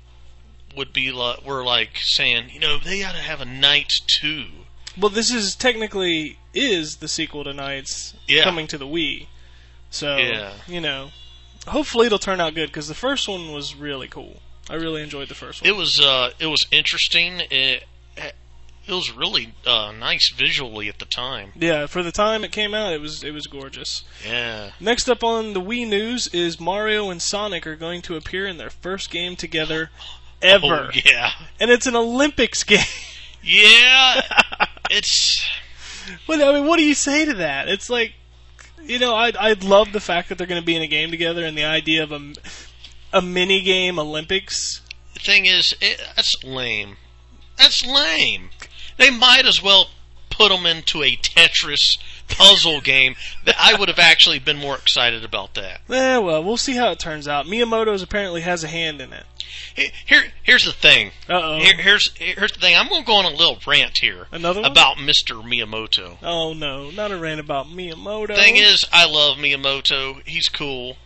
S3: would be like, were like saying, you know, they ought to have a Knight two.
S2: Well, this is technically is the sequel to Knights
S3: Yeah.
S2: coming to the Wii. So,
S3: Yeah.
S2: you know, hopefully it'll turn out good because the first one was really cool. I really enjoyed the first one.
S3: It was uh, it was interesting. It it was really uh, nice visually at the time.
S2: Yeah, for the time it came out, it was it was gorgeous.
S3: Yeah.
S2: Next up on the Wii news is Mario and Sonic are going to appear in their first game together ever.
S3: Oh, yeah.
S2: And it's an Olympics game.
S3: Yeah. It's
S2: But I mean, what do you say to that? It's like, you know, I'd I'd love the fact that they're going to be in a game together, and the idea of a a mini game Olympics.
S3: the thing is, it, that's lame. That's lame. They might as well put them into a Tetris puzzle game. That I would have actually been more excited about that.
S2: Eh, well, we'll see how it turns out. Miyamoto's apparently has a hand in it.
S3: Here, here's the thing.
S2: Uh-oh.
S3: Here, here's here's the thing. I'm going to go on a little rant here.
S2: Another one?
S3: About Mister Miyamoto.
S2: Oh, no, not a rant about Miyamoto.
S3: Thing is, I love Miyamoto. He's cool,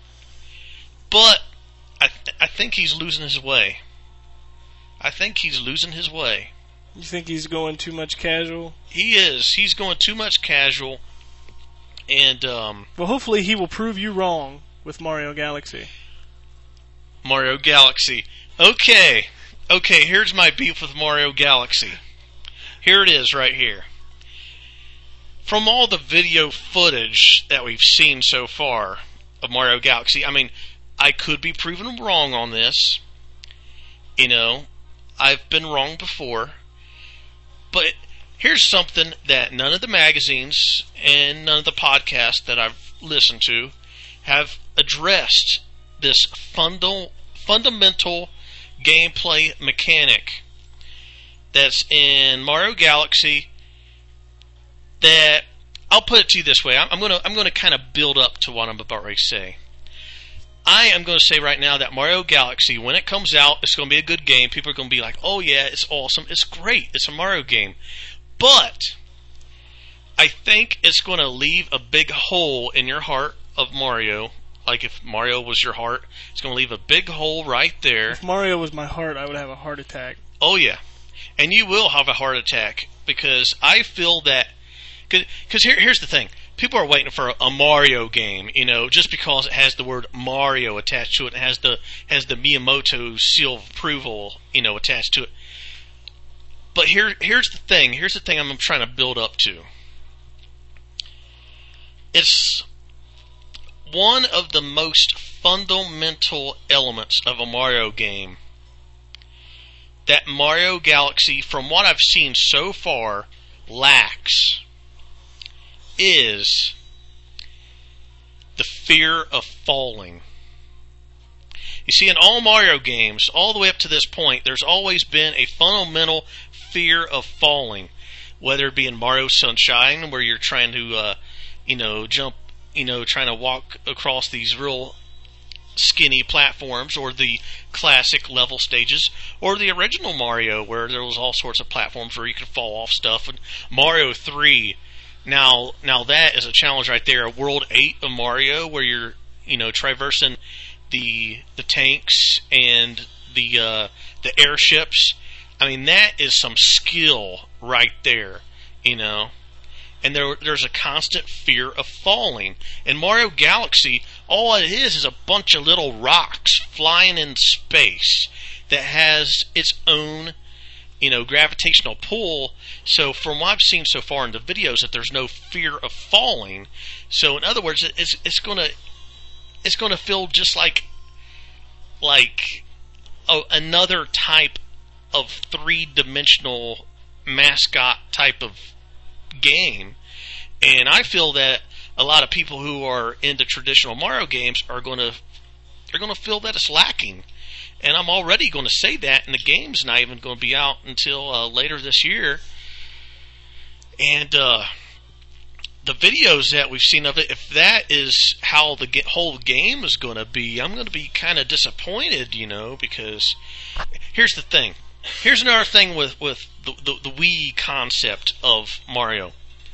S3: but I th- I think he's losing his way. I think he's losing his way.
S2: You think he's going too much casual?
S3: He is. He's going too much casual. And, um...
S2: well, hopefully he will prove you wrong with Mario Galaxy.
S3: Mario Galaxy. Okay. Okay, here's my beef with Mario Galaxy. Here it is right here. From all the video footage that we've seen so far of Mario Galaxy, I mean, I could be proven wrong on this. You know, I've been wrong before. But here's something that none of the magazines and none of the podcasts that I've listened to have addressed this fundal, fundamental gameplay mechanic that's in Mario Galaxy that, I'll put it to you this way. I'm going to I'm going to kind of build up to what I'm about ready to say. I am going to say right now that Mario Galaxy, when it comes out, it's going to be a good game. People are going to be like, oh yeah, it's awesome. It's great. It's a Mario game. But I think it's going to leave a big hole in your heart of Mario. Like if Mario was your heart, it's going to leave a big hole right there.
S2: If Mario was my heart, I would have a heart attack.
S3: Oh yeah. And you will have a heart attack because I feel that... Because here, here's the thing. People are waiting for a, a Mario game, you know, just because it has the word Mario attached to it, and has the has the Miyamoto seal of approval, you know, attached to it. But here, here's the thing. Here's the thing I'm trying to build up to. It's one of the most fundamental elements of a Mario game that Mario Galaxy, from what I've seen so far, lacks. Is the fear of falling. You see, in all Mario games, all the way up to this point, there's always been a fundamental fear of falling. Whether it be in Mario Sunshine, where you're trying to, uh, you know, jump, you know, trying to walk across these real skinny platforms, or the classic level stages, or the original Mario, where there was all sorts of platforms where you could fall off stuff, and Mario three. Now, now that is a challenge right there. World eight of Mario, where you're, you know, traversing the the tanks and the uh, the airships. I mean, that is some skill right there, you know. And there there's a constant fear of falling. In Mario Galaxy, all it is is a bunch of little rocks flying in space that has its own, you know, gravitational pull. So from what I've seen so far in the videos, that there's no fear of falling. So in other words, it's it's gonna it's gonna feel just like like a, another type of three-dimensional mascot type of game. And I feel that a lot of people who are into traditional Mario games are gonna they're gonna feel that it's lacking. And I'm already going to say that, and the game's not even going to be out until uh, later this year. And uh, the videos that we've seen of it, if that is how the ge- whole game is going to be, I'm going to be kind of disappointed, you know, because here's the thing. Here's another thing with, with the, the, the Wii concept of Mario.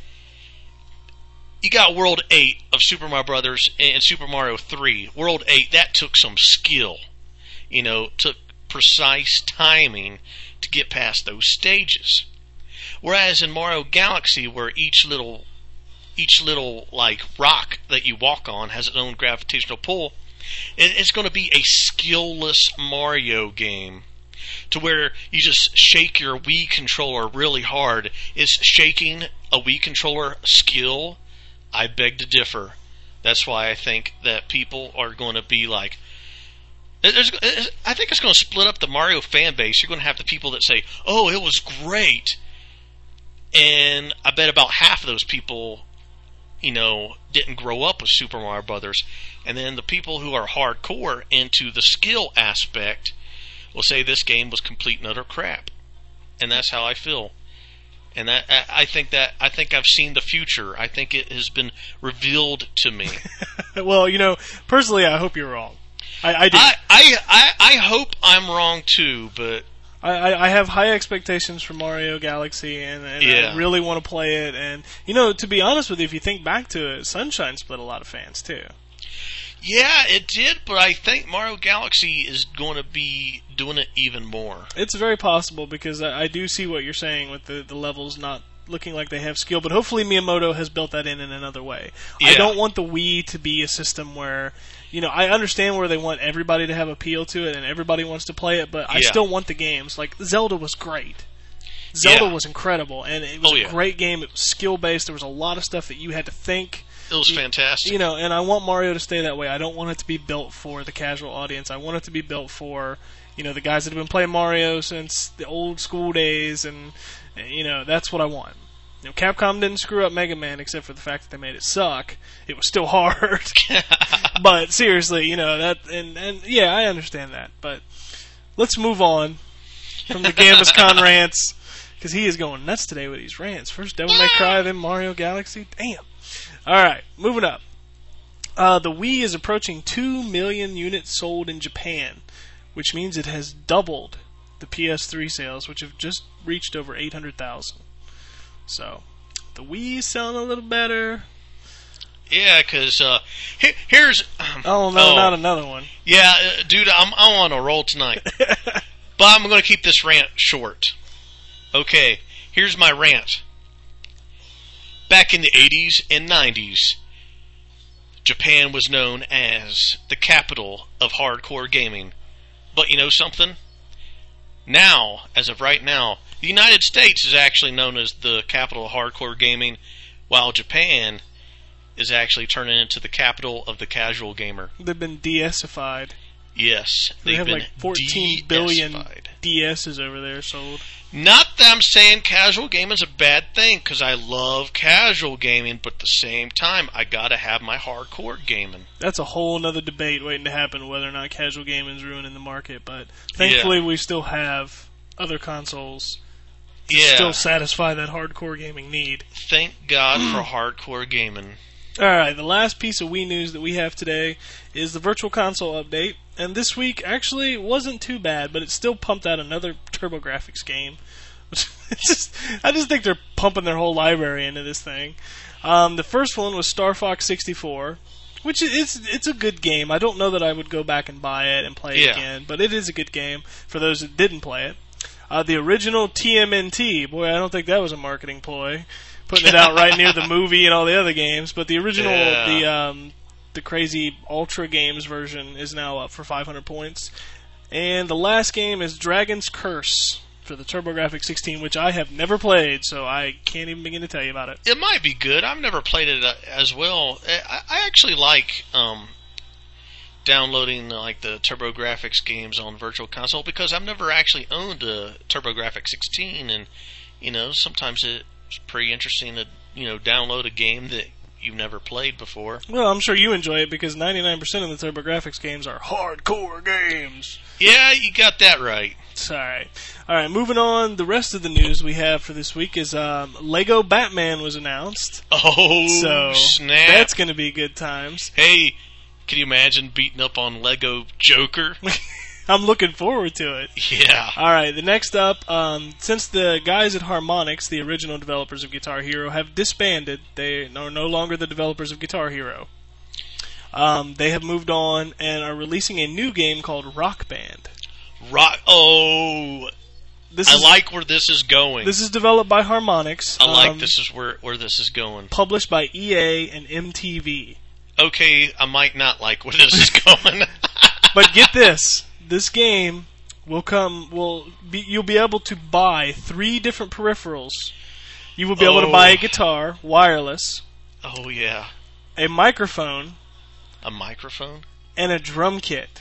S3: You got World eight of Super Mario Brothers and Super Mario three. World eight, that took some skill. You know, took precise timing to get past those stages. Whereas in Mario Galaxy, where each little, each little like rock that you walk on has its own gravitational pull, it's going to be a skillless Mario game, to where you just shake your Wii controller really hard. Is shaking a Wii controller skill? I beg to differ. That's why I think that people are going to be like, There's, I think it's going to split up the Mario fan base. You're going to have the people that say, oh, it was great. And I bet about half of those people, you know, didn't grow up with Super Mario Brothers. And then the people who are hardcore into the skill aspect will say this game was complete and utter crap. And that's how I feel. And that I think that I think I've seen the future. I think it has been revealed to me.
S2: Well, you know, personally, I hope you're wrong. I, I do.
S3: I, I, I, I hope I'm wrong too, but
S2: I, I have high expectations for Mario Galaxy, and, and
S3: yeah.
S2: I really want to play it. And you know, to be honest with you, if you think back to it, Sunshine split a lot of fans too.
S3: Yeah, it did, but I think Mario Galaxy is going to be doing it even more.
S2: It's very possible because I, I do see what you're saying with the, the levels not looking like they have skill, but hopefully Miyamoto has built that in in another way.
S3: Yeah.
S2: I don't want the Wii to be a system where, you know, I understand where they want everybody to have appeal to it and everybody wants to play it, but I
S3: Yeah.
S2: still want the games. Like, Zelda was great. Zelda
S3: Yeah.
S2: was incredible, and it was
S3: Oh,
S2: a
S3: yeah.
S2: great game. It was skill-based. There was a lot of stuff that you had to think.
S3: It was fantastic.
S2: You know, and I want Mario to stay that way. I don't want it to be built for the casual audience. I want it to be built for, you know, the guys that have been playing Mario since the old school days, and, you know, that's what I want. You know, Capcom didn't screw up Mega Man except for the fact that they made it suck. It was still hard. But seriously, you know, that, and, and yeah, I understand that. But let's move on from the Gambus Con rants, because he is going nuts today with these rants. First Devil May Cry, then Mario Galaxy. Damn. Alright, moving up. Uh, the Wii is approaching two million units sold in Japan, which means it has doubled the P S three sales, which have just reached over eight hundred thousand. So, the Wii is selling a little better.
S3: Yeah, because uh, he- here's... Um,
S2: Oh, no, not another one.
S3: Yeah, uh, dude, I'm, I'm on a roll tonight. But I'm going to keep this rant short. Okay, here's my rant. Back in the eighties and nineties, Japan was known as the capital of hardcore gaming. But you know something? Now, as of right now, the United States is actually known as the capital of hardcore gaming, while Japan is actually turning into the capital of the casual gamer.
S2: They've been D S-ified.
S3: Yes,
S2: They
S3: they've
S2: have
S3: been
S2: like fourteen billion
S3: D-S-ified.
S2: D S's over there sold.
S3: Not that I'm saying casual gaming is a bad thing, because I love casual gaming, but at the same time, I gotta have my hardcore gaming.
S2: That's a whole nother debate waiting to happen, whether or not casual gaming is ruining the market. But thankfully,
S3: Yeah.
S2: we still have other consoles to
S3: Yeah,
S2: still satisfy that hardcore gaming need.
S3: thank God for hardcore gaming.
S2: Alright, the last piece of Wii news that we have today is the Virtual Console update. And this week actually wasn't too bad, but it still pumped out another TurboGrafx game. It's just, I just think they're pumping their whole library into this thing. Um, the first one was Star Fox sixty-four, which is it's, it's a good game. I don't know that I would go back and buy it and play it
S3: Yeah.
S2: again, but it is a good game for those that didn't play it. Uh, the original T M N T, boy, I don't think that was a marketing ploy, putting it out right near the movie and all the other games. But the original,
S3: Yeah.
S2: the um, the crazy Ultra Games version is now up for five hundred points. And the last game is Dragon's Curse for the TurboGrafx sixteen, which I have never played, so I can't even begin to tell you about it.
S3: It might be good. I've never played it uh, as well. I, I actually like um, downloading uh, like the TurboGrafx games on Virtual Console, because I've never actually owned a TurboGrafx sixteen, and you know sometimes it's pretty interesting to you know download a game that you've never played before.
S2: Well, I'm sure you enjoy it because ninety-nine percent of the TurboGrafx games are hardcore games.
S3: Yeah, you got that right.
S2: Sorry. Alright, moving on. The rest of the news we have for this week is um, Lego Batman was announced.
S3: Oh,
S2: So
S3: snap.
S2: that's going to be good times.
S3: Hey, can you imagine beating up on Lego Joker?
S2: I'm looking forward to it.
S3: Yeah.
S2: Alright, the next up, um, since the guys at Harmonix, the original developers of Guitar Hero, have disbanded, they are no longer the developers of Guitar Hero. Um, they have moved on and are releasing a new game called Rock Band.
S3: Rock. Oh,
S2: This
S3: I
S2: is,
S3: like where this is going.
S2: This is developed by Harmonix.
S3: I like
S2: um,
S3: this is where where this is going.
S2: Published by E A and M T V.
S3: Okay, I might not like where this is going.
S2: But get this, this game will come. Will be you'll be able to buy three different peripherals. You will be able to
S3: Oh.
S2: buy a guitar, wireless,
S3: Oh yeah,
S2: a microphone,
S3: a microphone.
S2: and a drum kit.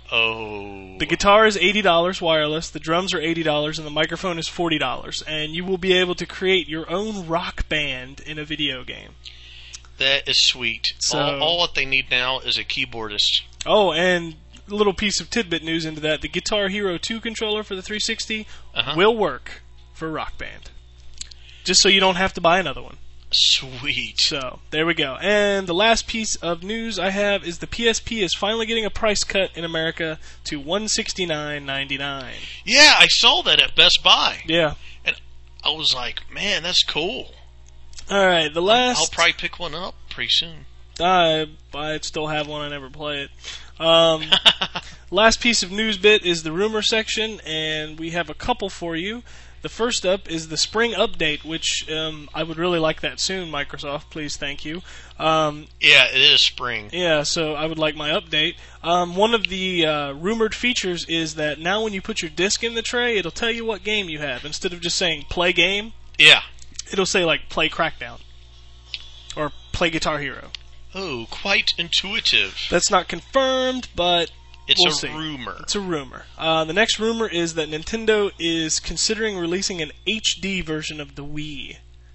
S3: Oh,
S2: The guitar is eighty dollars wireless, the drums are eighty dollars, and the microphone is forty dollars. And you will be able to create your own rock band in a video game.
S3: that is sweet.
S2: So-
S3: all, all what they need now is a keyboardist.
S2: Oh, and a little piece of tidbit news into that. The Guitar Hero two controller for the three sixty
S3: Uh-huh.
S2: will work for Rock Band. Just so you don't have to buy another one.
S3: Sweet.
S2: So, there we go. And the last piece of news I have is the P S P is finally getting a price cut in America to one hundred sixty-nine ninety-nine.
S3: Yeah, I saw that at Best Buy.
S2: Yeah.
S3: And I was like, man, that's cool.
S2: All right, the last
S3: I'll probably pick one up pretty soon.
S2: I I still have one. I never play it. Um, last piece of news bit is the rumor section, and we have a couple for you. The first up is the spring update, which um, I would really like that soon, Microsoft. Please, thank you. Um,
S3: yeah, it is spring.
S2: Yeah, so I would like my update. Um, one of the uh, rumored features is that now when you put your disc in the tray, it'll tell you what game you have. Instead of just saying play game,
S3: yeah,
S2: it'll say like play Crackdown or play Guitar Hero.
S3: Oh, quite intuitive.
S2: That's not confirmed, but
S3: it's
S2: we'll
S3: a
S2: see.
S3: rumor.
S2: It's a rumor. Uh, the next rumor is that Nintendo is considering releasing an H D version of the Wii.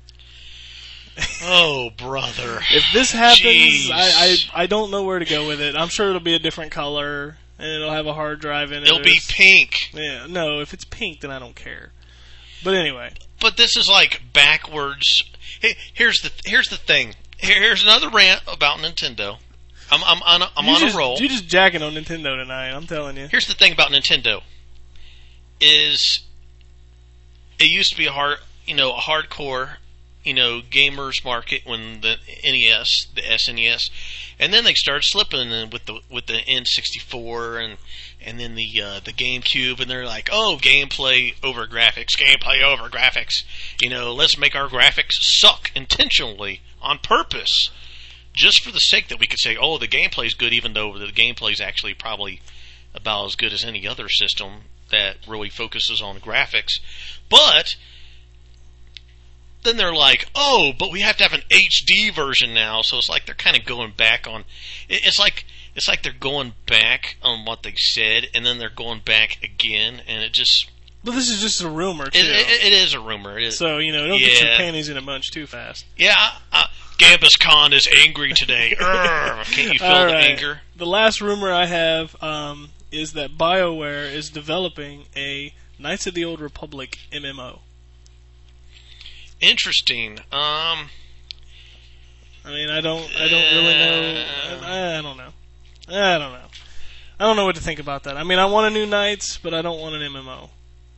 S3: Oh, brother.
S2: If this happens,
S3: Jeez.
S2: I, I I don't know where to go with it. I'm sure it'll be a different color, and it'll have a hard drive in it.
S3: It'll be pink.
S2: Yeah, no, if it's pink, then I don't care. But anyway.
S3: But this is like backwards. Hey, here's the here's the thing. Here, here's another rant about Nintendo. I'm I'm on a, I'm
S2: you
S3: on
S2: just,
S3: a roll.
S2: You're just jacking on Nintendo tonight. I'm telling you.
S3: Here's the thing about Nintendo. Is it used to be a hard, you know, a hardcore, you know, gamers market when the N E S, the S N E S, and then they started slipping in with the with the N sixty-four and and then the uh, the GameCube, and they're like, oh, gameplay over graphics, gameplay over graphics. You know, let's make our graphics suck intentionally on purpose, just for the sake that we could say, oh, the gameplay's good, even though the gameplay's actually probably about as good as any other system that really focuses on graphics. But then they're like, oh, but we have to have an H D version now, so it's like they're kind of going back on. It's like it's like they're going back on what they said, and then they're going back again, and it just.
S2: But this is just a rumor too.
S3: It, it, it is a rumor. It is.
S2: So you know, don't
S3: yeah.
S2: get your panties in a bunch too fast.
S3: Yeah, uh, Gambus Khan is angry today. Urgh, can't you feel
S2: All
S3: the
S2: right.
S3: anger?
S2: The last rumor I have um, is that BioWare is developing a Knights of the Old Republic M M O.
S3: Interesting. Um,
S2: I mean, I don't, I don't really know. I, I don't know. I don't know. I don't know what to think about that. I mean, I want a new Knights, but I don't want an M M O.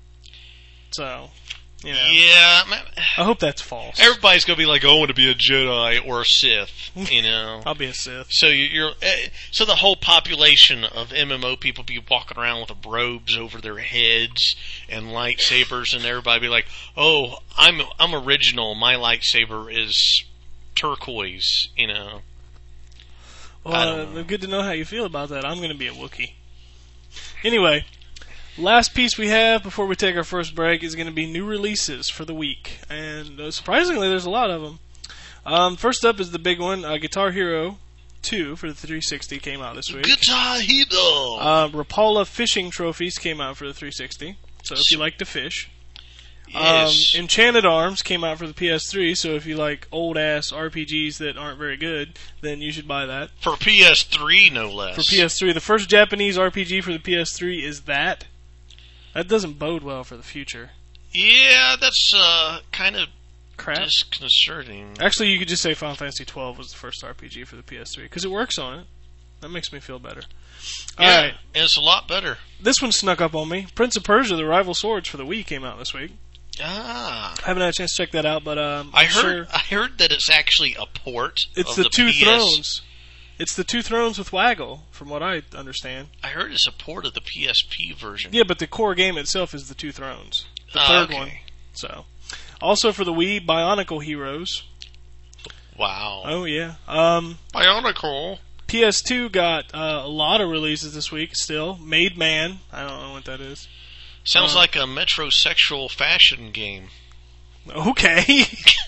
S2: So, you know.
S3: yeah.
S2: I hope that's false.
S3: Everybody's gonna be like, "Oh, I want to be a Jedi or a Sith," you know.
S2: I'll be a Sith.
S3: So you, you're, uh, so the whole population of M M O people be walking around with robes over their heads and lightsabers, and everybody be like, "Oh, I'm, I'm original. My lightsaber is turquoise," you know.
S2: Well, uh, good to know how you feel about that. I'm going to be a Wookiee. Anyway, last piece we have before we take our first break is going to be new releases for the week. And uh, surprisingly, there's a lot of them. Um, first up is the big one, uh, Guitar Hero two for the three sixty came out this week.
S3: Guitar Hero!
S2: Uh, Rapala Fishing Trophies came out for the three sixty. So if you like to fish.
S3: Yes.
S2: Um, Enchanted Arms came out for the P S three, so if you like old-ass R P Gs that aren't very good, then you should buy that.
S3: For P S three, no less.
S2: For P S three. The first Japanese R P G for the P S three is that. That doesn't bode well for the future.
S3: Yeah, that's uh, kind of
S2: Crap.
S3: disconcerting.
S2: Actually, you could just say Final Fantasy twelve was the first R P G for the P S three, because it works on it. That makes me feel better.
S3: Yeah,
S2: Alright.
S3: and it's a lot better.
S2: This one snuck up on me. Prince of Persia, The Rival Swords for the Wii came out this week.
S3: Ah.
S2: I haven't had a chance to check that out, but um,
S3: I
S2: I'm
S3: heard
S2: sure
S3: I heard that it's actually a port
S2: it's
S3: of
S2: the,
S3: the
S2: Two
S3: P S.
S2: Thrones. It's the Two Thrones with Waggle, from what I understand.
S3: I heard it's a port of the P S P version.
S2: Yeah, but the core game itself is the Two Thrones. The
S3: Ah,
S2: third
S3: okay.
S2: one. So, also for the Wii, Bionicle Heroes.
S3: Wow.
S2: Oh yeah. Um,
S3: Bionicle.
S2: P S two got uh, a lot of releases this week. Still, Made Man. I don't know what that is.
S3: Sounds
S2: Uh,
S3: like a metrosexual fashion game.
S2: Okay.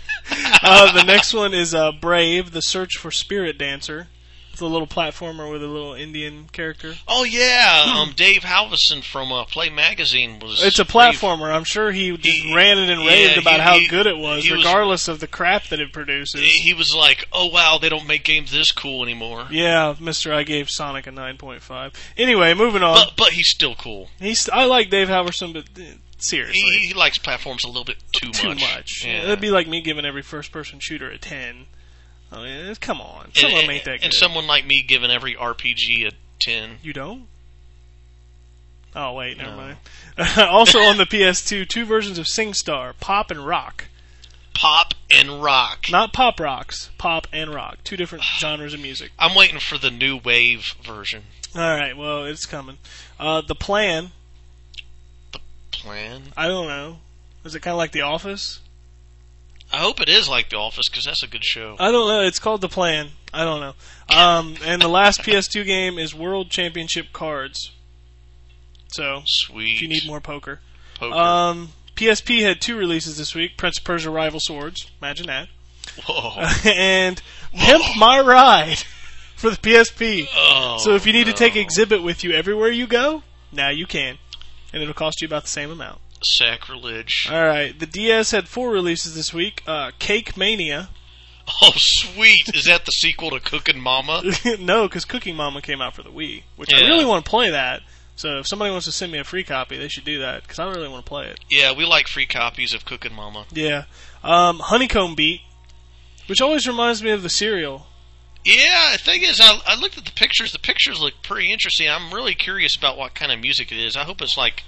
S2: uh, the next one is uh, Brave: The Search for Spirit Dancer. It's a little platformer with a little Indian character.
S3: Oh yeah, um, Dave Halverson from uh, Play Magazine was.
S2: It's a
S3: brave.
S2: platformer. I'm sure he just
S3: He-
S2: ranted and
S3: yeah,
S2: raved about
S3: he-
S2: how
S3: he-
S2: good it was,
S3: he was-
S2: regardless of the crap that it produces.
S3: He was like, "Oh wow, they don't make games this cool anymore."
S2: Yeah, Mister I gave Sonic a nine point five. Anyway, moving on.
S3: But but he's still cool.
S2: He's I like Dave Halverson, but uh, seriously,
S3: He, he likes platforms a little bit too,
S2: too
S3: much.
S2: much.
S3: Yeah.
S2: It'd be like me giving every first-person shooter a ten. I mean, come on, some
S3: and,
S2: of them ain't that
S3: and
S2: good.
S3: someone like me giving every R P G a ten.
S2: You don't? Oh wait, never
S3: No.
S2: mind. also on the P S two, two versions of SingStar, Pop and Rock.
S3: Pop and rock.
S2: Not pop rocks. Pop and rock. Two different genres of music.
S3: I'm waiting for the new wave version.
S2: All right, well, it's coming. Uh, the Plan.
S3: The Plan?
S2: I don't know. Is it kind of like The Office?
S3: I hope it is like The Office, because that's a good show.
S2: I don't know. It's called The Plan. I don't know. Um, and the last P S two game is World Championship Cards. So,
S3: Sweet.
S2: if you need more poker.
S3: Poker.
S2: Um, P S P had two releases this week. Prince of Persia Rival Swords. Imagine that.
S3: Whoa.
S2: and Pimp My Ride for the P S P.
S3: Oh,
S2: so if you need
S3: no.
S2: to take Exhibit with you everywhere you go, now you can. And it'll cost you about the same amount.
S3: Sacrilege.
S2: Alright, the D S had four releases this week. Uh, Cake Mania.
S3: Oh, sweet. Is that the sequel to Cookin' Mama?
S2: No, because Cooking Mama came out for the Wii, which
S3: Yeah.
S2: I really want to play that. So if somebody wants to send me a free copy, they should do that, because I really want to play it.
S3: Yeah, we like free copies of Cookin' Mama.
S2: Yeah. Um, Honeycomb Beat, which always reminds me of the cereal.
S3: Yeah, the thing is, I, I looked at the pictures. The pictures look pretty interesting. I'm really curious about what kind of music it is. I hope it's like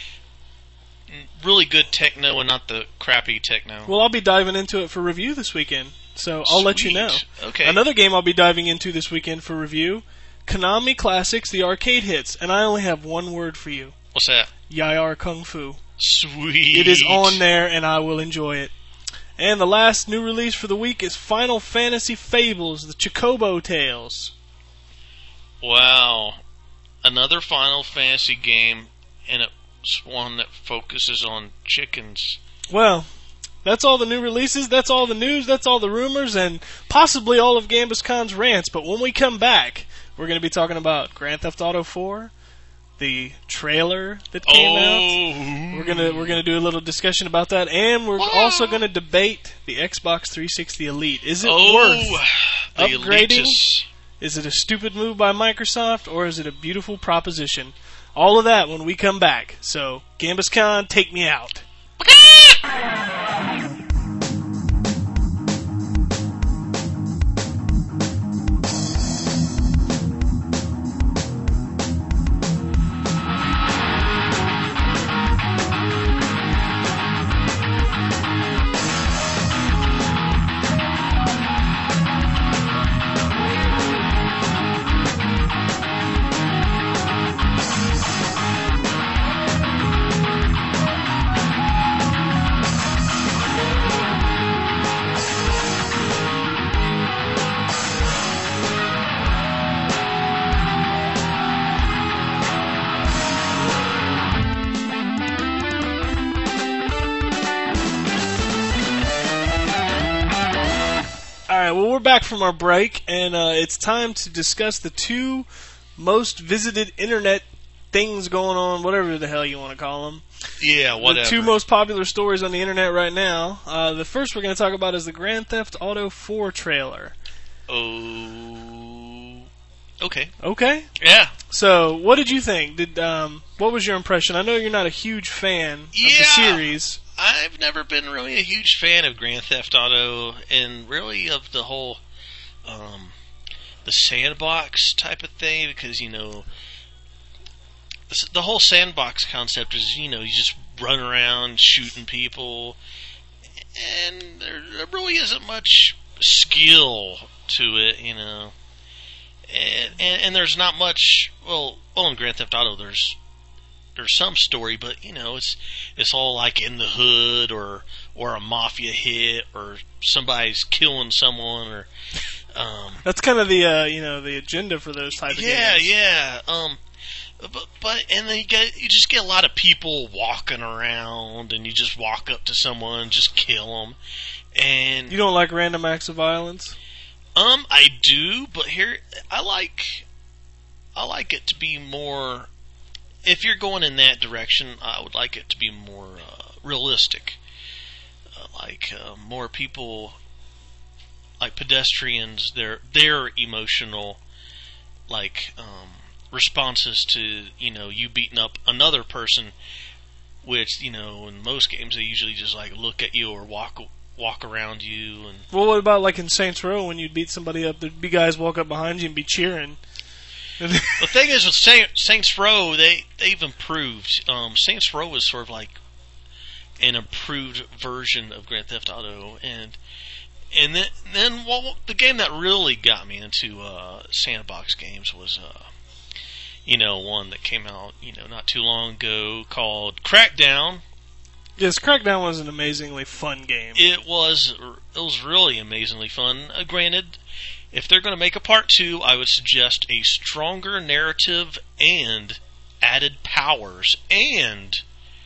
S3: really good techno and not the crappy techno.
S2: Well, I'll be diving into it for review this weekend, so I'll let you know.
S3: Okay.
S2: Another game I'll be diving into this weekend for review, Konami Classics, the arcade hits, and I only have one word for you.
S3: What's that?
S2: Yayar Kung Fu.
S3: Sweet.
S2: It is on there, and I will enjoy it. And the last new release for the week is Final Fantasy Fables, the Chocobo Tales.
S3: Wow. Another Final Fantasy game, and it's one that focuses on chickens.
S2: Well, that's all the new releases, that's all the news, that's all the rumors, and possibly all of Gambus Khan's rants. But when we come back, we're going to be talking about Grand Theft Auto four, the trailer that came
S3: oh.
S2: out. We're gonna we're gonna do a little discussion about that, and we're
S3: Wow.
S2: also gonna debate the Xbox three sixty Elite. Is it
S3: oh,
S2: worth
S3: the
S2: upgrading?
S3: elitists.
S2: Is it a stupid move by Microsoft, or is it a beautiful proposition? All of that when we come back. So, Gambus Khan, take me out. Alright, well, we're back from our break, and uh, it's time to discuss the two most visited internet things going on, whatever the hell you want to call them.
S3: Yeah, whatever.
S2: The two most popular stories on the internet right now. Uh, the first we're going to talk about is the Grand Theft Auto four trailer.
S3: Oh. Okay.
S2: Okay?
S3: Yeah.
S2: So, what did you think? Did um, what was your impression? I know you're not a huge fan of
S3: Yeah.
S2: the series.
S3: I've never been really a huge fan of Grand Theft Auto, and really of the whole, um, the sandbox type of thing, because, you know, the whole sandbox concept is, you know, you just run around shooting people, and there, there really isn't much skill to it, you know, and, and, and there's not much, well, well, in Grand Theft Auto, there's There's some story, but you know, it's it's all like in the hood, or or a mafia hit, or somebody's killing someone, or um,
S2: That's kind of the uh, you know the agenda for those type of
S3: yeah,
S2: games.
S3: yeah. Um, but but and then you get you just get a lot of people walking around, and you just walk up to someone and just kill them. And
S2: You don't like random acts of violence?
S3: um, I do, but here I like I like it to be more. If you're going in that direction, I would like it to be more uh, realistic. Uh, like uh, more people, like pedestrians, their their emotional, like um, responses to, you know, you beating up another person. Which, you know, in most games they usually just like look at you or walk walk around you. And
S2: Well, what about like in Saints Row when you'd beat somebody up, there'd be guys walk up behind you and be cheering.
S3: the thing is with Saint, Saints Row, they they've improved. Um, Saints Row was sort of like an improved version of Grand Theft Auto, and and then then well, the game that really got me into uh, sandbox games was uh, you know one that came out you know not too long ago called Crackdown.
S2: Yes, Crackdown was an amazingly fun game.
S3: It was it was really amazingly fun. Uh, granted, if they're going to make a part two, I would suggest a stronger narrative and added powers and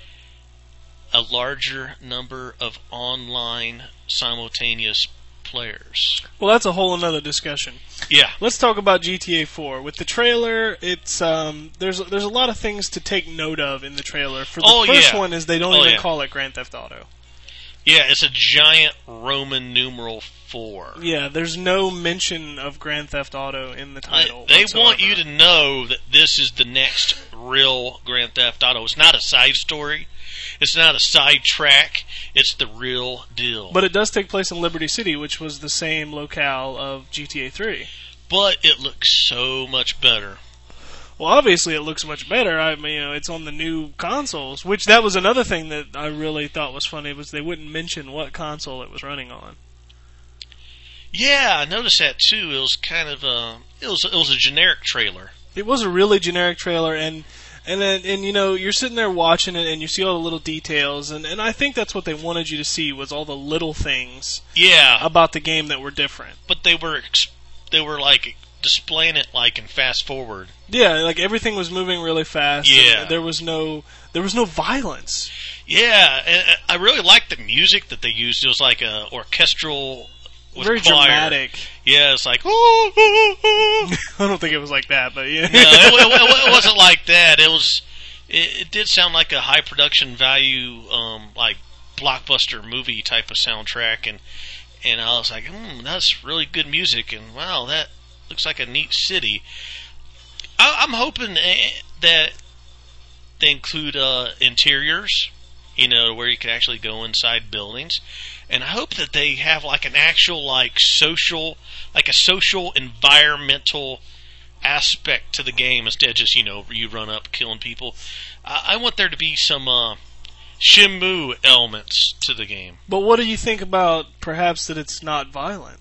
S3: a larger number of online simultaneous players.
S2: Well, that's a whole another discussion.
S3: Yeah.
S2: Let's talk about G T A four. With the trailer, it's um, there's there's a lot of things to take note of in the trailer. For the
S3: oh,
S2: first
S3: yeah.
S2: one is they don't
S3: oh,
S2: even
S3: yeah.
S2: call it Grand Theft Auto.
S3: Yeah, it's a giant Roman numeral four.
S2: Yeah, there's no mention of Grand Theft Auto in the title.
S3: Uh, they
S2: whatsoever.
S3: want you to know that this is the next real Grand Theft Auto. It's not a side story. It's not a side track. It's the real deal.
S2: But it does take place in Liberty City, which was the same locale of G T A three.
S3: But it looks so much better.
S2: Well, obviously it looks much better. I mean, you know, it's on the new consoles, which that was another thing that I really thought was funny was they wouldn't mention what console it was running on.
S3: Yeah, I noticed that too. It was kind of a it was it was a generic trailer.
S2: It was a really generic trailer, and and then and you know you're sitting there watching it, and you see all the little details, and, and I think that's what they wanted you to see was all the little things.
S3: Yeah,
S2: about the game that were different.
S3: But they were they were like displaying it like in fast forward.
S2: Yeah, like everything was moving really fast.
S3: Yeah,
S2: and there was no there was no violence.
S3: Yeah, and I really liked the music that they used. It was like a orchestral. With
S2: very
S3: choir.
S2: dramatic.
S3: Yeah, it's like. Ooh, ooh, ooh.
S2: I don't think it was like that, but yeah.
S3: No, it, it, it wasn't like that. It was. It, it did sound like a high production value, um, like blockbuster movie type of soundtrack, and and I was like, hmm, that's really good music, and wow, that looks like a neat city. I, I'm hoping that they include uh, interiors, you know, where you can actually go inside buildings. And I hope that they have like an actual like social, like a social environmental aspect to the game instead of just, you know, you run up killing people. I, I want there to be some uh, Shenmue elements to the game.
S2: But what do you think about perhaps that it's not violent?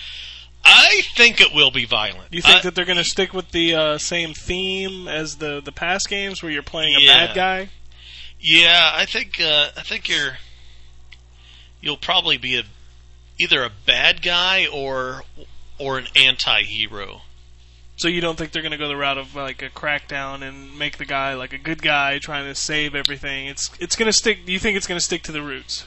S3: I think it will be violent.
S2: Do you think
S3: I,
S2: that they're going to stick with the uh, same theme as the, the past games where you're playing a
S3: yeah.
S2: bad guy?
S3: Yeah, I think uh, I think you're. You'll probably be a either a bad guy or or an anti-hero.
S2: So you don't think they're going to go the route of like a Crackdown and make the guy like a good guy trying to save everything? It's it's going to stick. Do you think it's going to stick to the roots?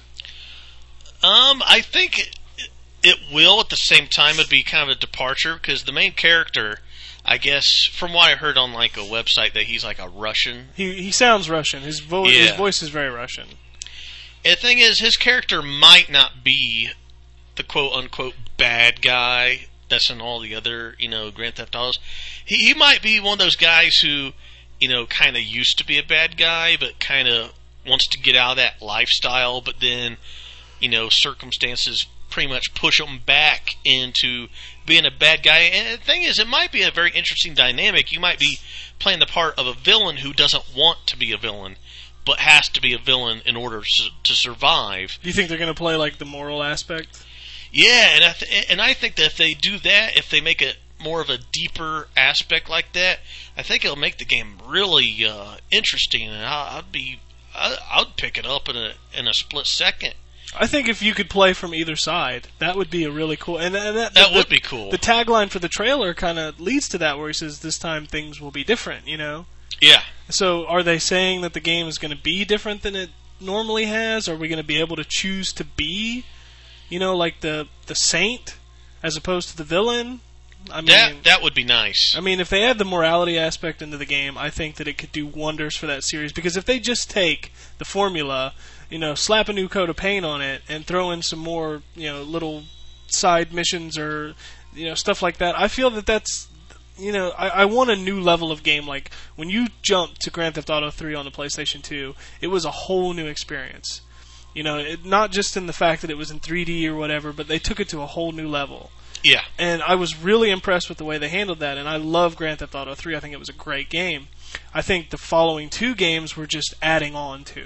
S3: Um, I think it, it will. At the same time, it'd be kind of a departure because the main character, I guess, from what I heard on like a website, that he's like a Russian.
S2: He he sounds Russian. His vo-
S3: yeah.
S2: his voice is very Russian.
S3: And the thing is, his character might not be the quote-unquote bad guy that's in all the other, you know, Grand Theft Autos. He, he might be one of those guys who, you know, kind of used to be a bad guy, but kind of wants to get out of that lifestyle, but then, you know, circumstances pretty much push him back into being a bad guy. And the thing is, it might be a very interesting dynamic. You might be playing the part of a villain who doesn't want to be a villain, but has to be a villain in order to survive.
S2: Do you think they're going to play like the moral aspect?
S3: Yeah, and I th- and I think that if they do that, if they make it more of a deeper aspect like that, I think it'll make the game really uh, interesting, and I- I'd be I- I'd pick it up in a in a split second.
S2: I think if you could play from either side, that would be a really cool. And, and that,
S3: That
S2: the,
S3: would be cool.
S2: The tagline for the trailer kind of leads to that, where he says, "This time things will be different." You know.
S3: Yeah.
S2: So are they saying that the game is going to be different than it normally has? Are we going to be able to choose to be, you know, like the the saint as opposed to the villain? I mean,
S3: that that would be nice.
S2: I mean, if they add the morality aspect into the game, I think that it could do wonders for that series. Because if they just take the formula, you know, slap a new coat of paint on it and throw in some more, you know, little side missions or, you know, stuff like that, I feel that that's, you know, I, I want a new level of game. Like, when you jumped to Grand Theft Auto three on the PlayStation two, it was a whole new experience. You know, it, not just in the fact that it was in three D or whatever, but they took it to a whole new level.
S3: Yeah.
S2: And I was really impressed with the way they handled that, and I love Grand Theft Auto three. I think it was a great game. I think the following two games were just adding on to.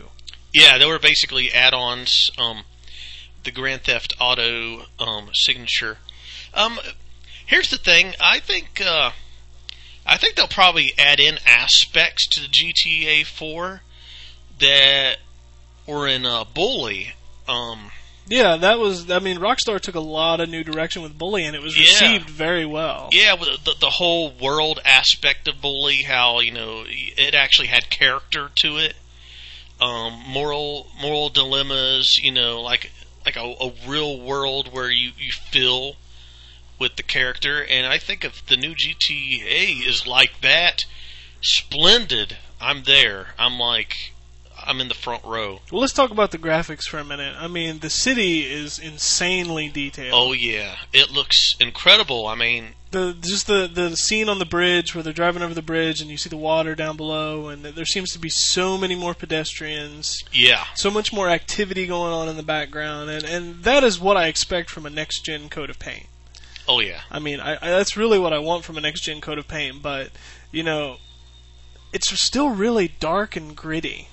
S3: Yeah, they were basically add-ons. Um, the Grand Theft Auto um, signature. Um, here's the thing. I think uh, I think they'll probably add in aspects to the G T A four that were in uh, Bully. Um,
S2: yeah, that was. I mean, Rockstar took a lot of new direction with Bully, and it was received
S3: yeah.
S2: very well.
S3: Yeah, with the, the whole world aspect of Bully, how you know it actually had character to it. Um, moral moral dilemmas, you know, like like a, a real world where you, you feel with the character, and I think if the new G T A is like that, splendid. I'm there. I'm like, I'm in the front row.
S2: Well, let's talk about the graphics for a minute. I mean, the city is insanely detailed.
S3: Oh yeah, it looks incredible. I mean,
S2: the just the the scene on the bridge where they're driving over the bridge and you see the water down below, and there seems to be so many more pedestrians.
S3: Yeah,
S2: so much more activity going on in the background, and and that is what I expect from a next gen Code of Paint.
S3: Oh yeah.
S2: I mean, I, I, that's really what I want from a next gen Code of Paint, but you know, it's still really dark and gritty.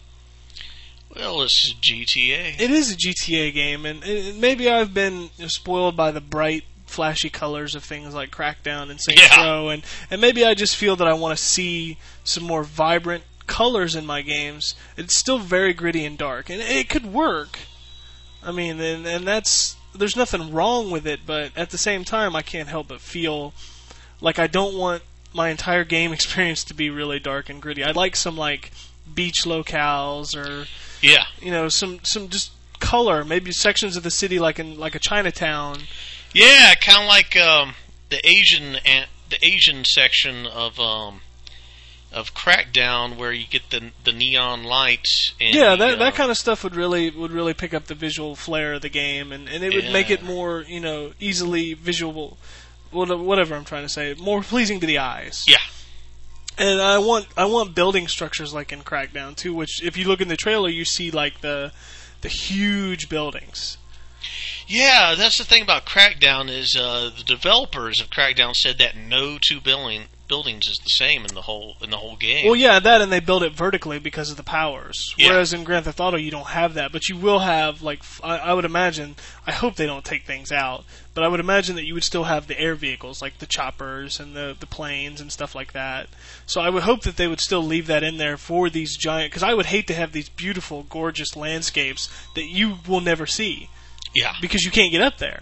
S3: Well, it's G T A.
S2: It is a G T A game, and it, maybe I've been you know, spoiled by the bright, flashy colors of things like Crackdown and Saints
S3: Yeah.
S2: Row, and, and maybe I just feel that I want to see some more vibrant colors in my games. It's still very gritty and dark, and it could work. I mean, and, and that's there's nothing wrong with it, but at the same time, I can't help but feel like I don't want my entire game experience to be really dark and gritty. I'd like some like beach locales or
S3: Yeah.
S2: you know some some just color, maybe sections of the city like in like a Chinatown.
S3: Yeah, kind of like um, the Asian an- the Asian section of um, of Crackdown, where you get the the neon lights. And
S2: Yeah, that
S3: uh,
S2: that kind of stuff would really would really pick up the visual flair of the game, and, and it would make
S3: Yeah.
S2: it more you know easily visual, whatever I'm trying to say, more pleasing to the eyes.
S3: Yeah.
S2: And I want I want building structures like in Crackdown too, which if you look in the trailer, you see like the the huge buildings.
S3: Yeah, that's the thing about Crackdown is uh, the developers of Crackdown said that no two building buildings is the same in the whole in the whole game.
S2: Well, yeah, that and they build it vertically because of the powers.
S3: Yeah.
S2: Whereas in Grand Theft Auto, you don't have that, but you will have like f- I, I would imagine. I hope they don't take things out, but I would imagine that you would still have the air vehicles like the choppers and the the planes and stuff like that. So I would hope that they would still leave that in there for these giant. Because I would hate to have these beautiful, gorgeous landscapes that you will never see.
S3: Yeah.
S2: Because you can't get up there.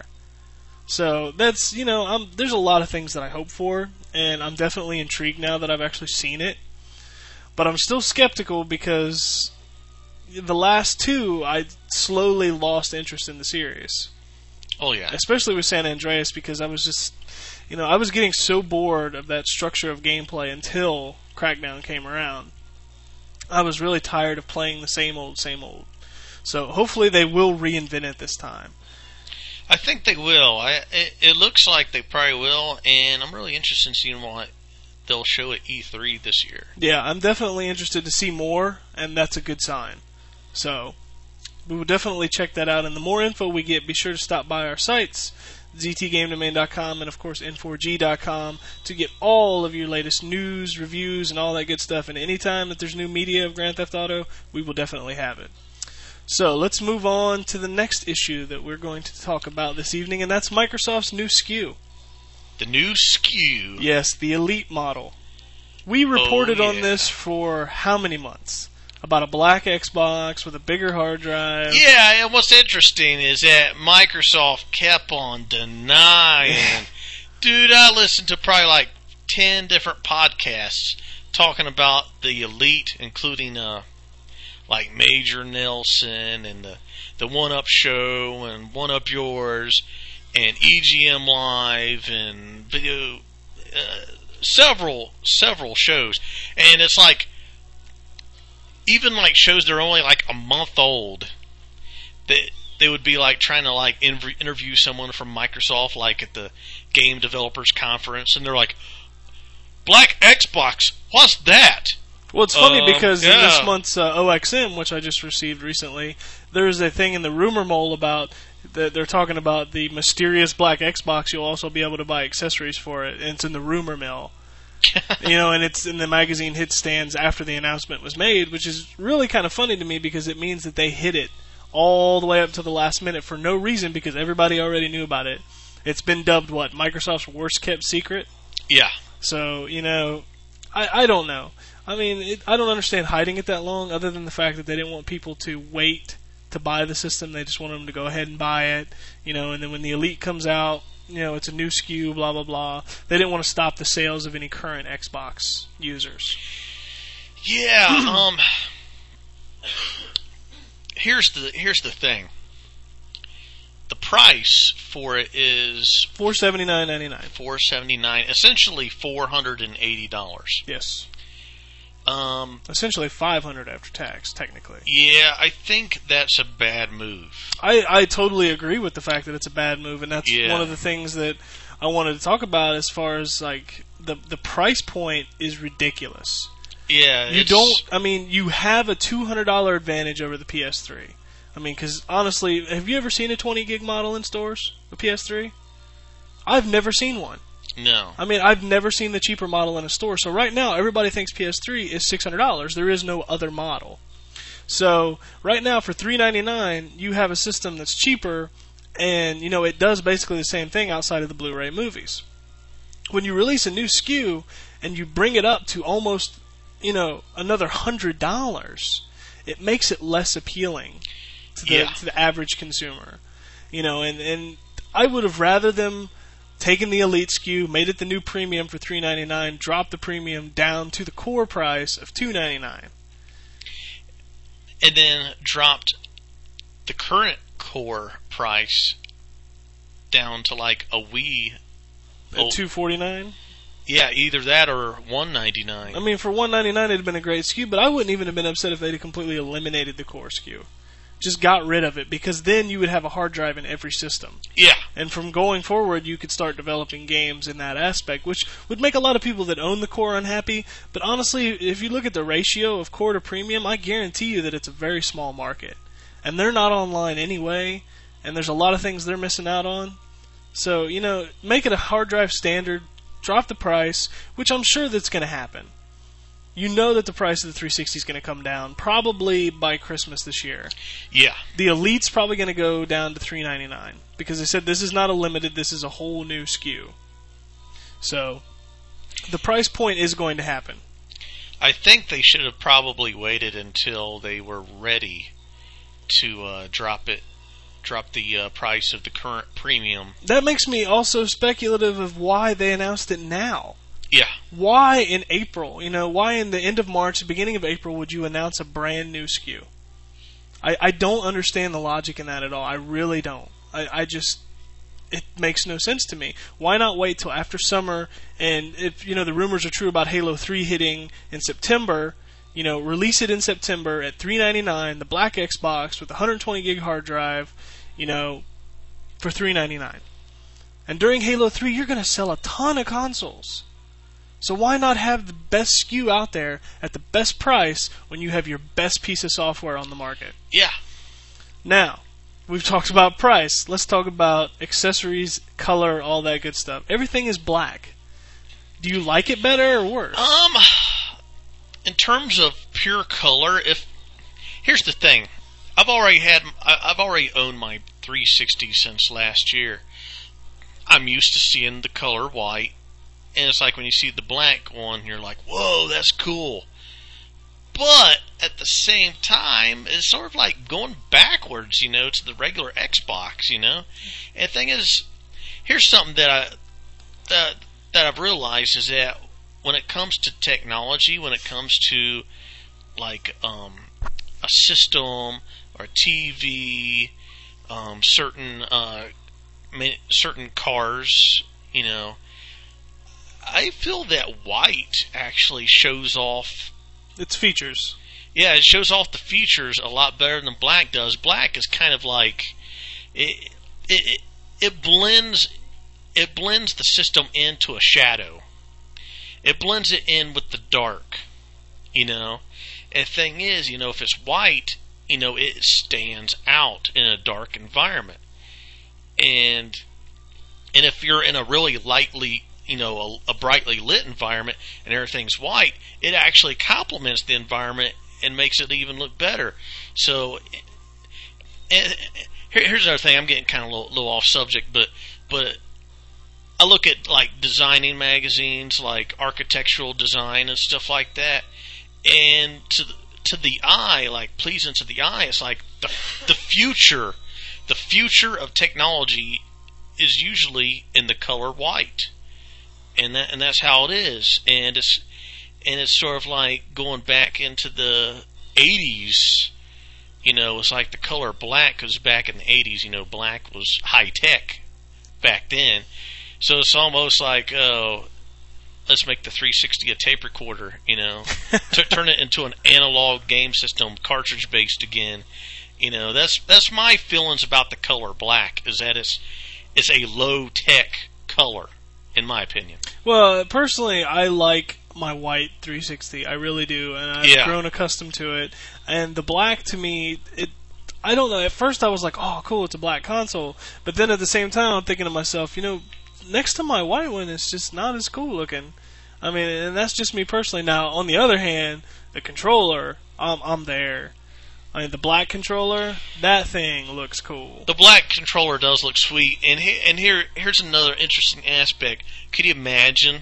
S2: So that's, you know, I'm, there's a lot of things that I hope for, and I'm definitely intrigued now that I've actually seen it. But I'm still skeptical because the last two, I slowly lost interest in the series.
S3: Oh, yeah.
S2: Especially with San Andreas, because I was just, you know, I was getting so bored of that structure of gameplay until Crackdown came around. I was really tired of playing the same old, same old. So hopefully they will reinvent it this time.
S3: I think they will. I, it, it looks like they probably will, and I'm really interested in seeing what they'll show at E three this year.
S2: Yeah, I'm definitely interested to see more, and that's a good sign. So we will definitely check that out, and the more info we get, be sure to stop by our sites, z t game domain dot com and, of course, N four G dot com, to get all of your latest news, reviews, and all that good stuff. And anytime that there's new media of Grand Theft Auto, we will definitely have it. So let's move on to the next issue that we're going to talk about this evening, and that's Microsoft's new S K U.
S3: The new S K U.
S2: Yes, the Elite model. We reported
S3: Oh, yeah.
S2: on this for how many months? About a black Xbox with a bigger hard drive.
S3: Yeah, and what's interesting is that Microsoft kept on denying. Dude, I listened to probably like ten different podcasts talking about the Elite, including uh, like Major Nelson and the the One Up Show and One Up Yours and E G M Live and video uh, several several shows, and it's like even like shows that are only like a month old, that they would be like trying to like inv- interview someone from Microsoft like at the Game Developers Conference, and they're like, Black Xbox, what's that?
S2: Well, it's funny
S3: Um,
S2: because in
S3: yeah.
S2: this month's uh, O X M, which I just received recently, there's a thing in the rumor mole about that they're talking about the mysterious black Xbox. You'll also be able to buy accessories for it, and it's in the rumor mill. You know, and it's in the magazine hit stands after the announcement was made, which is really kind of funny to me because it means that they hit it all the way up to the last minute for no reason because everybody already knew about it. It's been dubbed, what, Microsoft's worst kept secret?
S3: Yeah.
S2: So, you know, I, I don't know. I mean, it, I don't understand hiding it that long other than the fact that they didn't want people to wait to buy the system. They just wanted them to go ahead and buy it, you know, and then when the Elite comes out, you know, it's a new S K U, blah, blah, blah. They didn't want to stop the sales of any current Xbox users.
S3: Yeah, um... Here's the here's the thing. The price for it is
S2: four seventy-nine ninety-nine.
S3: four seventy-nine, essentially four hundred eighty dollars.
S2: Yes.
S3: Um,
S2: essentially five hundred after tax, technically.
S3: Yeah, I think that's a bad move.
S2: I, I totally agree with the fact that it's a bad move, and that's
S3: yeah.
S2: one of the things that I wanted to talk about as far as like the the price point is ridiculous.
S3: Yeah,
S2: you
S3: it's...
S2: don't. I mean, you have a two hundred dollar advantage over the P S three. I mean, because honestly, have you ever seen a twenty gig model in stores? The P S three? I've never seen one.
S3: No.
S2: I mean, I've never seen the cheaper model in a store. So right now, everybody thinks P S three is six hundred dollars. There is no other model. So right now, for three ninety-nine, you have a system that's cheaper, and you know it does basically the same thing outside of the Blu-ray movies. When you release a new S K U and you bring it up to almost you know, another hundred dollars, it makes it less appealing to the,
S3: yeah.
S2: to the average consumer. You know, and, and I would have rather them taken the Elite S K U, made it the new premium for three ninety-nine, dropped the premium down to the core price of two ninety-nine,
S3: and then dropped the current core price down to like a Wii
S2: at two forty-nine.
S3: Yeah, either that or one ninety-nine.
S2: I mean, for one ninety-nine, it'd have been a great S K U, but I wouldn't even have been upset if they'd have completely eliminated the core S K U. Just got rid of it, because then you would have a hard drive in every system.
S3: Yeah.
S2: And from going forward, you could start developing games in that aspect, which would make a lot of people that own the core unhappy. But honestly, if you look at the ratio of core to premium, I guarantee you that it's a very small market. And they're not online anyway, and there's a lot of things they're missing out on. So, you know, make it a hard drive standard, drop the price, which I'm sure that's going to happen. You know that the price of the three sixty is going to come down, probably by Christmas this year.
S3: Yeah.
S2: The Elite's probably going to go down to three ninety-nine, because they said this is not a limited, this is a whole new S K U. So, the price point is going to happen.
S3: I think they should have probably waited until they were ready to uh, drop it, drop the uh, price of the current premium.
S2: That makes me also speculative of why they announced it now.
S3: Yeah.
S2: Why in April? You know, why in the end of March, beginning of April, would you announce a brand new S K U? I, I don't understand the logic in that at all. I really don't. I, I just... It makes no sense to me. Why not wait till after summer, and if, you know, the rumors are true about Halo three hitting in September, you know, release it in September at three ninety-nine, the black Xbox with a one hundred twenty gig hard drive, you know, for three ninety-nine. And during Halo three, you're going to sell a ton of consoles. So why not have the best S K U out there at the best price when you have your best piece of software on the market?
S3: Yeah.
S2: Now, we've talked about price. Let's talk about accessories, color, all that good stuff. Everything is black. Do you like it better or worse?
S3: Um, in terms of pure color, if here's the thing, I've already had, I've already owned my three sixty since last year. I'm used to seeing the color white. And it's like when you see the black one, you're like, whoa, that's cool. But at the same time, it's sort of like going backwards, you know, to the regular Xbox, you know. And the thing is, here's something that I that that I've realized is that when it comes to technology, when it comes to like um, a system or a T V, um, certain uh, certain cars, you know. I feel that white actually shows off
S2: its features.
S3: Yeah, it shows off the features a lot better than black does. Black is kind of like it it it blends it blends the system into a shadow. It blends it in with the dark, you know. And the thing is, you know, if it's white, you know, it stands out in a dark environment. And and if you're in a really lightly you know, a, a brightly lit environment and everything's white, it actually complements the environment and makes it even look better. So, and here, here's another thing. I'm getting kind of a little, little off subject, but but I look at like designing magazines, like architectural design and stuff like that, and to the, to the eye, like pleasing to the eye, it's like the the future, the future of technology is usually in the color white. And that and that's how it is, and it's and it's sort of like going back into the eighties. You know, it's like the color black, because back in the eighties, you know, black was high tech back then. So it's almost like, oh, let's make the three sixty a tape recorder. You know, T- turn it into an analog game system, cartridge based again. You know, that's that's my feelings about the color black. Is that it's it's a low tech color, in my opinion.
S2: Well, personally, I like my white three sixty. I really do, and I've
S3: yeah.
S2: grown accustomed to it. And the black, to me, it I don't know. At first, I was like, "Oh, cool, it's a black console." But then at the same time, I'm thinking to myself, you know, next to my white one, it's just not as cool looking. I mean, and that's just me personally. Now, on the other hand, the controller, I'm, I'm there. I mean, the black controller, that thing looks cool.
S3: The black controller does look sweet, and he, and here here's another interesting aspect. Could you imagine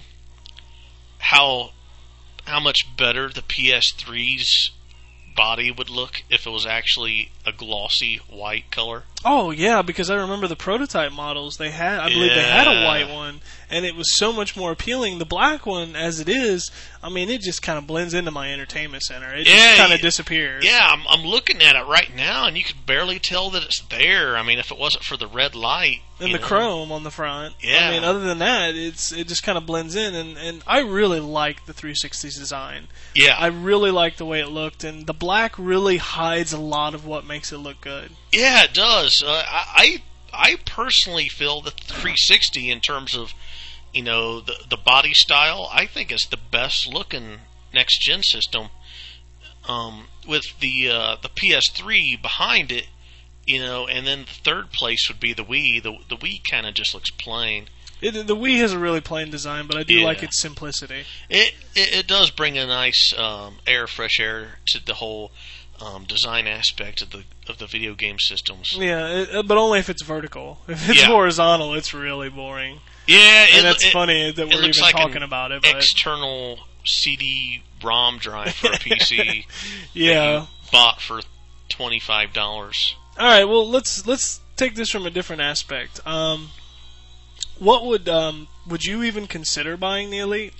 S3: how how much better the P S three's body would look if it was actually a glossy white color?
S2: Oh yeah, because I remember the prototype models they had. I believe
S3: yeah.
S2: they had a white one, and it was so much more appealing. The black one, as it is, I mean, it just kind of blends into my entertainment center. It
S3: yeah,
S2: just kind of disappears.
S3: Yeah, I'm, I'm looking at it right now, and you could barely tell that it's there. I mean, if it wasn't for the red light
S2: and the
S3: know.
S2: chrome on the front.
S3: Yeah.
S2: I mean, other than that, it's it just kind of blends in, and, and I really like the three sixty's design.
S3: Yeah,
S2: I really like the way it looked, and the black really hides a lot of what makes it look good.
S3: Yeah, it does. Uh, I, I I personally feel that the three sixty, in terms of, you know, the the body style, I think it's the best looking next gen system. Um, with the uh, the P S three behind it, you know, and then the third place would be the Wii. The the Wii kind of just looks plain.
S2: It, the Wii has a really plain design, but I do
S3: yeah.
S2: like its simplicity.
S3: It, it it does bring a nice um, air, fresh air to the whole um, design aspect of the of the video game systems.
S2: Yeah, it, but only if it's vertical. If it's
S3: yeah.
S2: horizontal, it's really boring.
S3: Yeah,
S2: and
S3: it,
S2: that's
S3: it,
S2: funny that we're even
S3: like
S2: talking about it. But
S3: external C D ROM drive for a P C.
S2: yeah,
S3: that you bought for twenty five dollars.
S2: All right, well let's let's take this from a different aspect. Um, what would um would you even consider buying the Elite?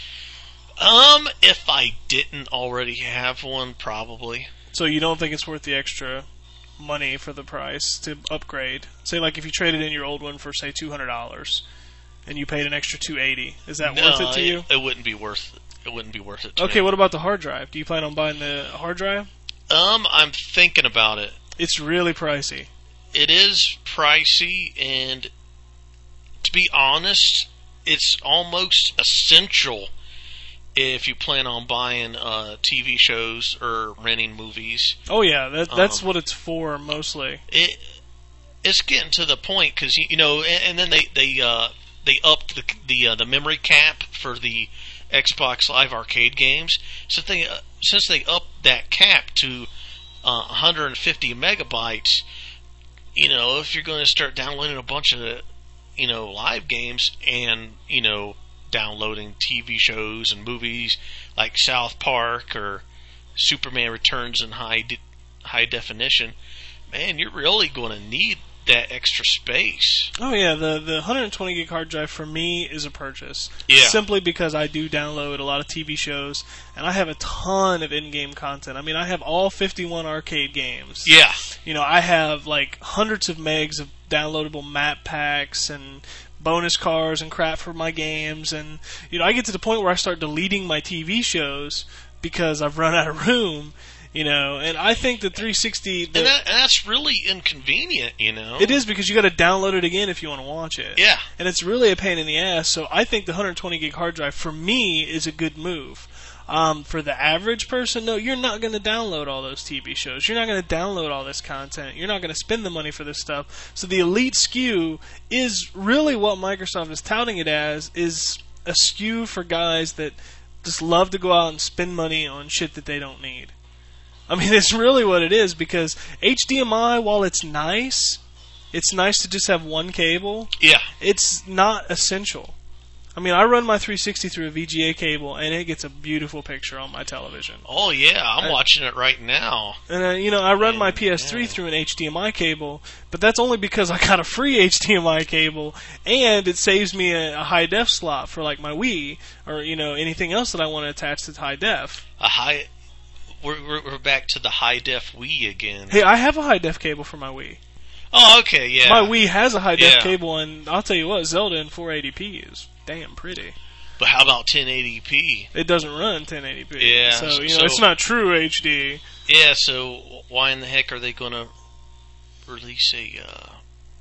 S3: Um, if I didn't already have one, probably.
S2: So you don't think it's worth the extra money for the price to upgrade? Say, like if you traded in your old one for say two hundred dollars, and you paid an extra two eighty, is that
S3: no,
S2: worth it to
S3: it,
S2: you?
S3: It wouldn't be worth. It wouldn't be worth it. To
S2: okay,
S3: me.
S2: what about the hard drive? Do you plan on buying the hard drive?
S3: Um, I'm thinking about it.
S2: It's really pricey.
S3: It is pricey, and to be honest, it's almost essential if you plan on buying uh, T V shows or renting movies.
S2: Oh yeah, that, that's
S3: um,
S2: what it's for mostly.
S3: It it's getting to the point because you, you know, and, and then they they uh, they upped the the uh, the memory cap for the Xbox Live Arcade games. So they uh, since they upped that cap to uh, one hundred fifty megabytes, you know, if you're going to start downloading a bunch of you know live games and you know downloading T V shows and movies like South Park or Superman Returns in high de- high definition, man, you're really going to need that extra space.
S2: Oh yeah, the the one hundred twenty gig hard drive for me is a purchase.
S3: Yeah.
S2: Simply because I do download a lot of T V shows, and I have a ton of in-game content. I mean, I have all fifty-one arcade games.
S3: Yeah.
S2: You know, I have like hundreds of megs of downloadable map packs and bonus cars and crap for my games, and you know, I get to the point where I start deleting my T V shows because I've run out of room. You know, and I think the three sixty... The,
S3: and, that, and that's really inconvenient, you know?
S2: It is, because you got to download it again if you want to watch it.
S3: Yeah.
S2: And it's really a pain in the ass, so I think the one hundred twenty gig hard drive, for me, is a good move. Um, for the average person, no, you're not going to download all those T V shows. You're not going to download all this content. You're not going to spend the money for this stuff. So the Elite S K U is really what Microsoft is touting it as, is a S K U for guys that just love to go out and spend money on shit that they don't need. I mean, it's really what it is, because H D M I, while it's nice, it's nice to just have one cable.
S3: Yeah.
S2: It's not essential. I mean, I run my three sixty through a V G A cable, and it gets a beautiful picture on my television.
S3: Oh, yeah, I'm
S2: I,
S3: watching it right now.
S2: And, uh, you know, I run
S3: and,
S2: my P S three
S3: yeah.
S2: through an H D M I cable, but that's only because I got a free H D M I cable, and it saves me a, a high-def slot for, like, my Wii, or, you know, anything else that I want to attach to high-def.
S3: A high... We're, we're, we're back to the high-def Wii again.
S2: Hey, I have a high-def cable for my Wii.
S3: Oh, okay, yeah.
S2: My Wii has a high-def
S3: yeah.
S2: cable, and I'll tell you what, Zelda in four eighty p is damn pretty.
S3: But how about ten eighty p?
S2: It doesn't run ten eighty p.
S3: Yeah.
S2: So, you know,
S3: so,
S2: it's not true H D.
S3: Yeah, so why in the heck are they going to release a uh,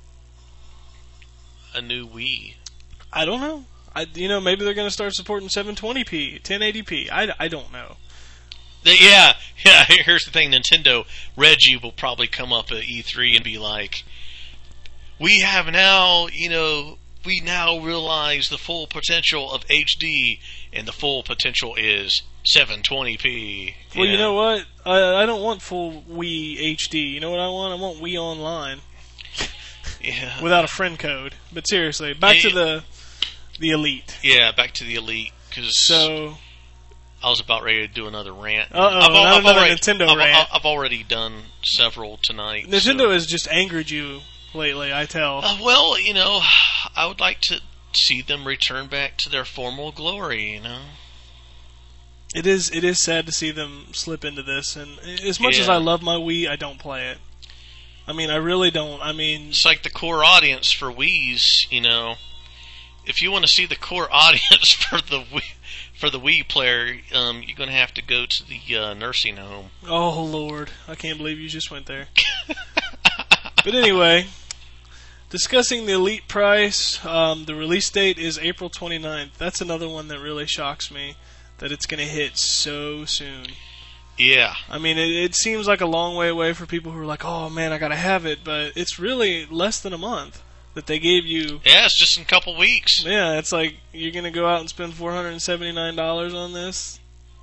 S3: a new Wii?
S2: I don't know. I, you know, maybe they're going to start supporting seven twenty p, ten eighty p. I, I don't know.
S3: The, yeah, yeah. Here's the thing: Nintendo Reggie will probably come up at E three and be like, "We have now, you know, we now realize the full potential of H D, and the full potential is seven twenty p."
S2: Well, you know what? I, I don't want full Wii H D. You know what I want? I want Wii Online.
S3: Yeah.
S2: Without a friend code. But seriously, back
S3: yeah.
S2: to the the Elite.
S3: Yeah, back to the Elite, because
S2: so
S3: I was about ready to do another rant.
S2: Uh-oh,
S3: I've,
S2: not
S3: I've
S2: another
S3: already,
S2: Nintendo
S3: I've,
S2: rant.
S3: I've already done several tonight.
S2: Nintendo
S3: so.
S2: has just angered you lately, I tell.
S3: Uh, well, you know, I would like to see them return back to their formal glory, you know.
S2: It is it is sad to see them slip into this, and as much
S3: yeah.
S2: as I love my Wii, I don't play it. I mean, I really don't. I mean,
S3: it's like the core audience for Wii's, you know. If you want to see the core audience for the Wii, for the Wii player, um, you're going to have to go to the uh, nursing home.
S2: Oh Lord, I can't believe you just went there. But anyway, discussing the Elite price, um, the release date is April twenty-ninth. That's another one that really shocks me, that it's going to hit so soon.
S3: Yeah.
S2: I mean, it, it seems like a long way away for people who are like, oh man, I got to have it, but it's really less than a month that they gave you.
S3: Yeah, it's just in a couple weeks.
S2: Yeah, it's like you're going to go out and spend four hundred seventy-nine dollars on this.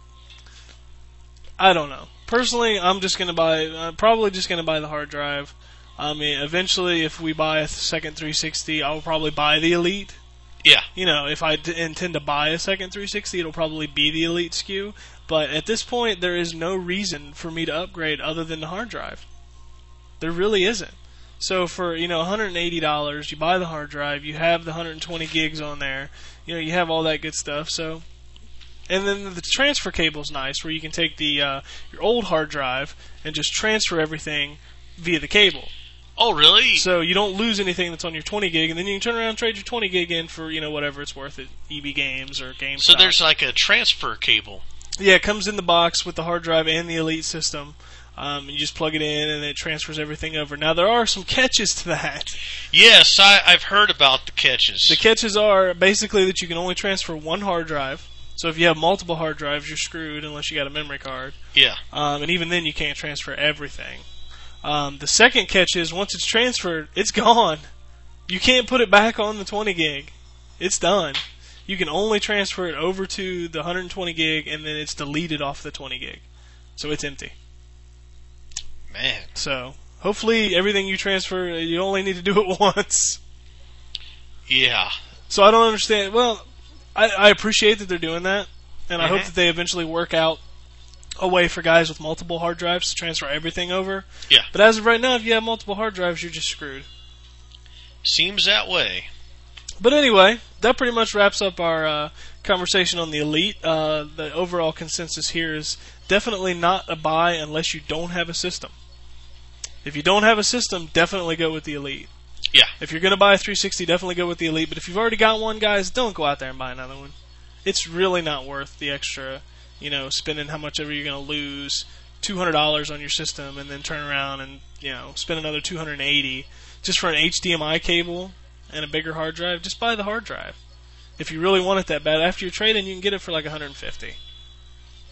S2: I don't know. Personally, I'm just going to buy, I'm probably just going to buy the hard drive. I mean, eventually, if we buy a second three sixty, I'll probably buy the Elite.
S3: Yeah.
S2: You know, if I d- intend to buy a second three sixty, it'll probably be the Elite S K U. But at this point, there is no reason for me to upgrade other than the hard drive. There really isn't. So for, you know, one hundred eighty dollars, you buy the hard drive, you have the one hundred twenty gigs on there, you know, you have all that good stuff. So, and then the transfer cable's nice, where you can take the uh, your old hard drive and just transfer everything via the cable.
S3: Oh, really?
S2: So you don't lose anything that's on your twenty gig, and then you can turn around and trade your twenty gig in for, you know, whatever it's worth at E B Games or GameStop.
S3: So there's like a transfer cable.
S2: Yeah, it comes in the box with the hard drive and the Elite system. Um, you just plug it in, and it transfers everything over. Now, there are some catches to that.
S3: Yes, I, I've heard about the catches.
S2: The catches are basically that you can only transfer one hard drive. So if you have multiple hard drives, you're screwed unless you got a memory card.
S3: Yeah.
S2: Um, and even then, you can't transfer everything. Um, the second catch is once it's transferred, it's gone. You can't put it back on the twenty gig. It's done. You can only transfer it over to the one hundred twenty gig, and then it's deleted off the twenty gig. So it's empty.
S3: Man.
S2: So hopefully everything you transfer, you only need to do it once.
S3: Yeah.
S2: So I don't understand. Well, I, I appreciate that they're doing that, and
S3: mm-hmm.
S2: I hope that they eventually work out a way for guys with multiple hard drives to transfer everything over.
S3: Yeah.
S2: But as of right now, if you have multiple hard drives, you're just screwed.
S3: Seems that way.
S2: But anyway, that pretty much wraps up our uh, conversation on the Elite. Uh, the overall consensus here is definitely not a buy unless you don't have a system. If you don't have a system, definitely go with the Elite.
S3: Yeah.
S2: If you're going to buy a three sixty, definitely go with the Elite. But if you've already got one, guys, don't go out there and buy another one. It's really not worth the extra, you know, spending how much ever you're going to lose, two hundred dollars on your system, and then turn around and, you know, spend another two hundred eighty dollars just for an H D M I cable and a bigger hard drive. Just buy the hard drive. If you really want it that bad, after your trade-in, you can get it for like one hundred fifty dollars.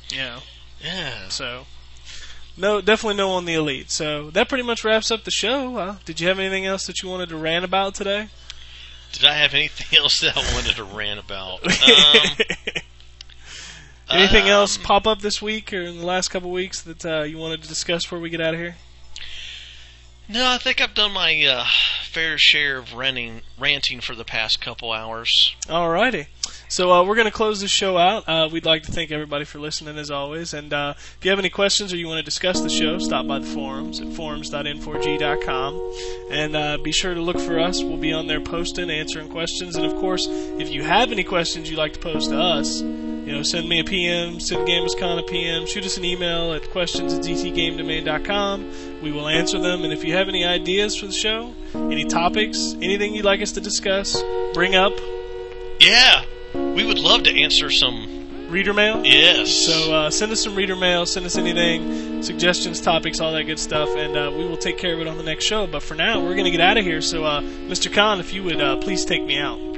S2: You know.
S3: Yeah.
S2: So, no, definitely no on the Elite. So that pretty much wraps up the show. Uh, did you have anything else that you wanted to rant about today?
S3: Did I have anything else that I wanted to rant about? Um,
S2: anything
S3: um,
S2: else pop up this week or in the last couple of weeks that uh, you wanted to discuss before we get out of here?
S3: No, I think I've done my uh, fair share of ranting, ranting for the past couple hours.
S2: Alrighty. So uh, we're going to close this show out. Uh, we'd like to thank everybody for listening, as always. And uh, if you have any questions or you want to discuss the show, stop by the forums at forums dot N four G dot com. And uh, be sure to look for us. We'll be on there posting, answering questions. And, of course, if you have any questions you'd like to pose to us, you know, send me a P M, send GamersCon a P M, shoot us an email at questions at z t game domain dot com. We will answer them. And if you have any ideas for the show, any topics, anything you'd like us to discuss, bring up.
S3: Yeah. We would love to answer some
S2: reader mail.
S3: Yes.
S2: So uh, send us some reader mail. Send us anything, suggestions, topics, all that good stuff, and uh, we will take care of it on the next show. But for now, we're going to get out of here. So, uh, Mister Khan, if you would uh, please take me out.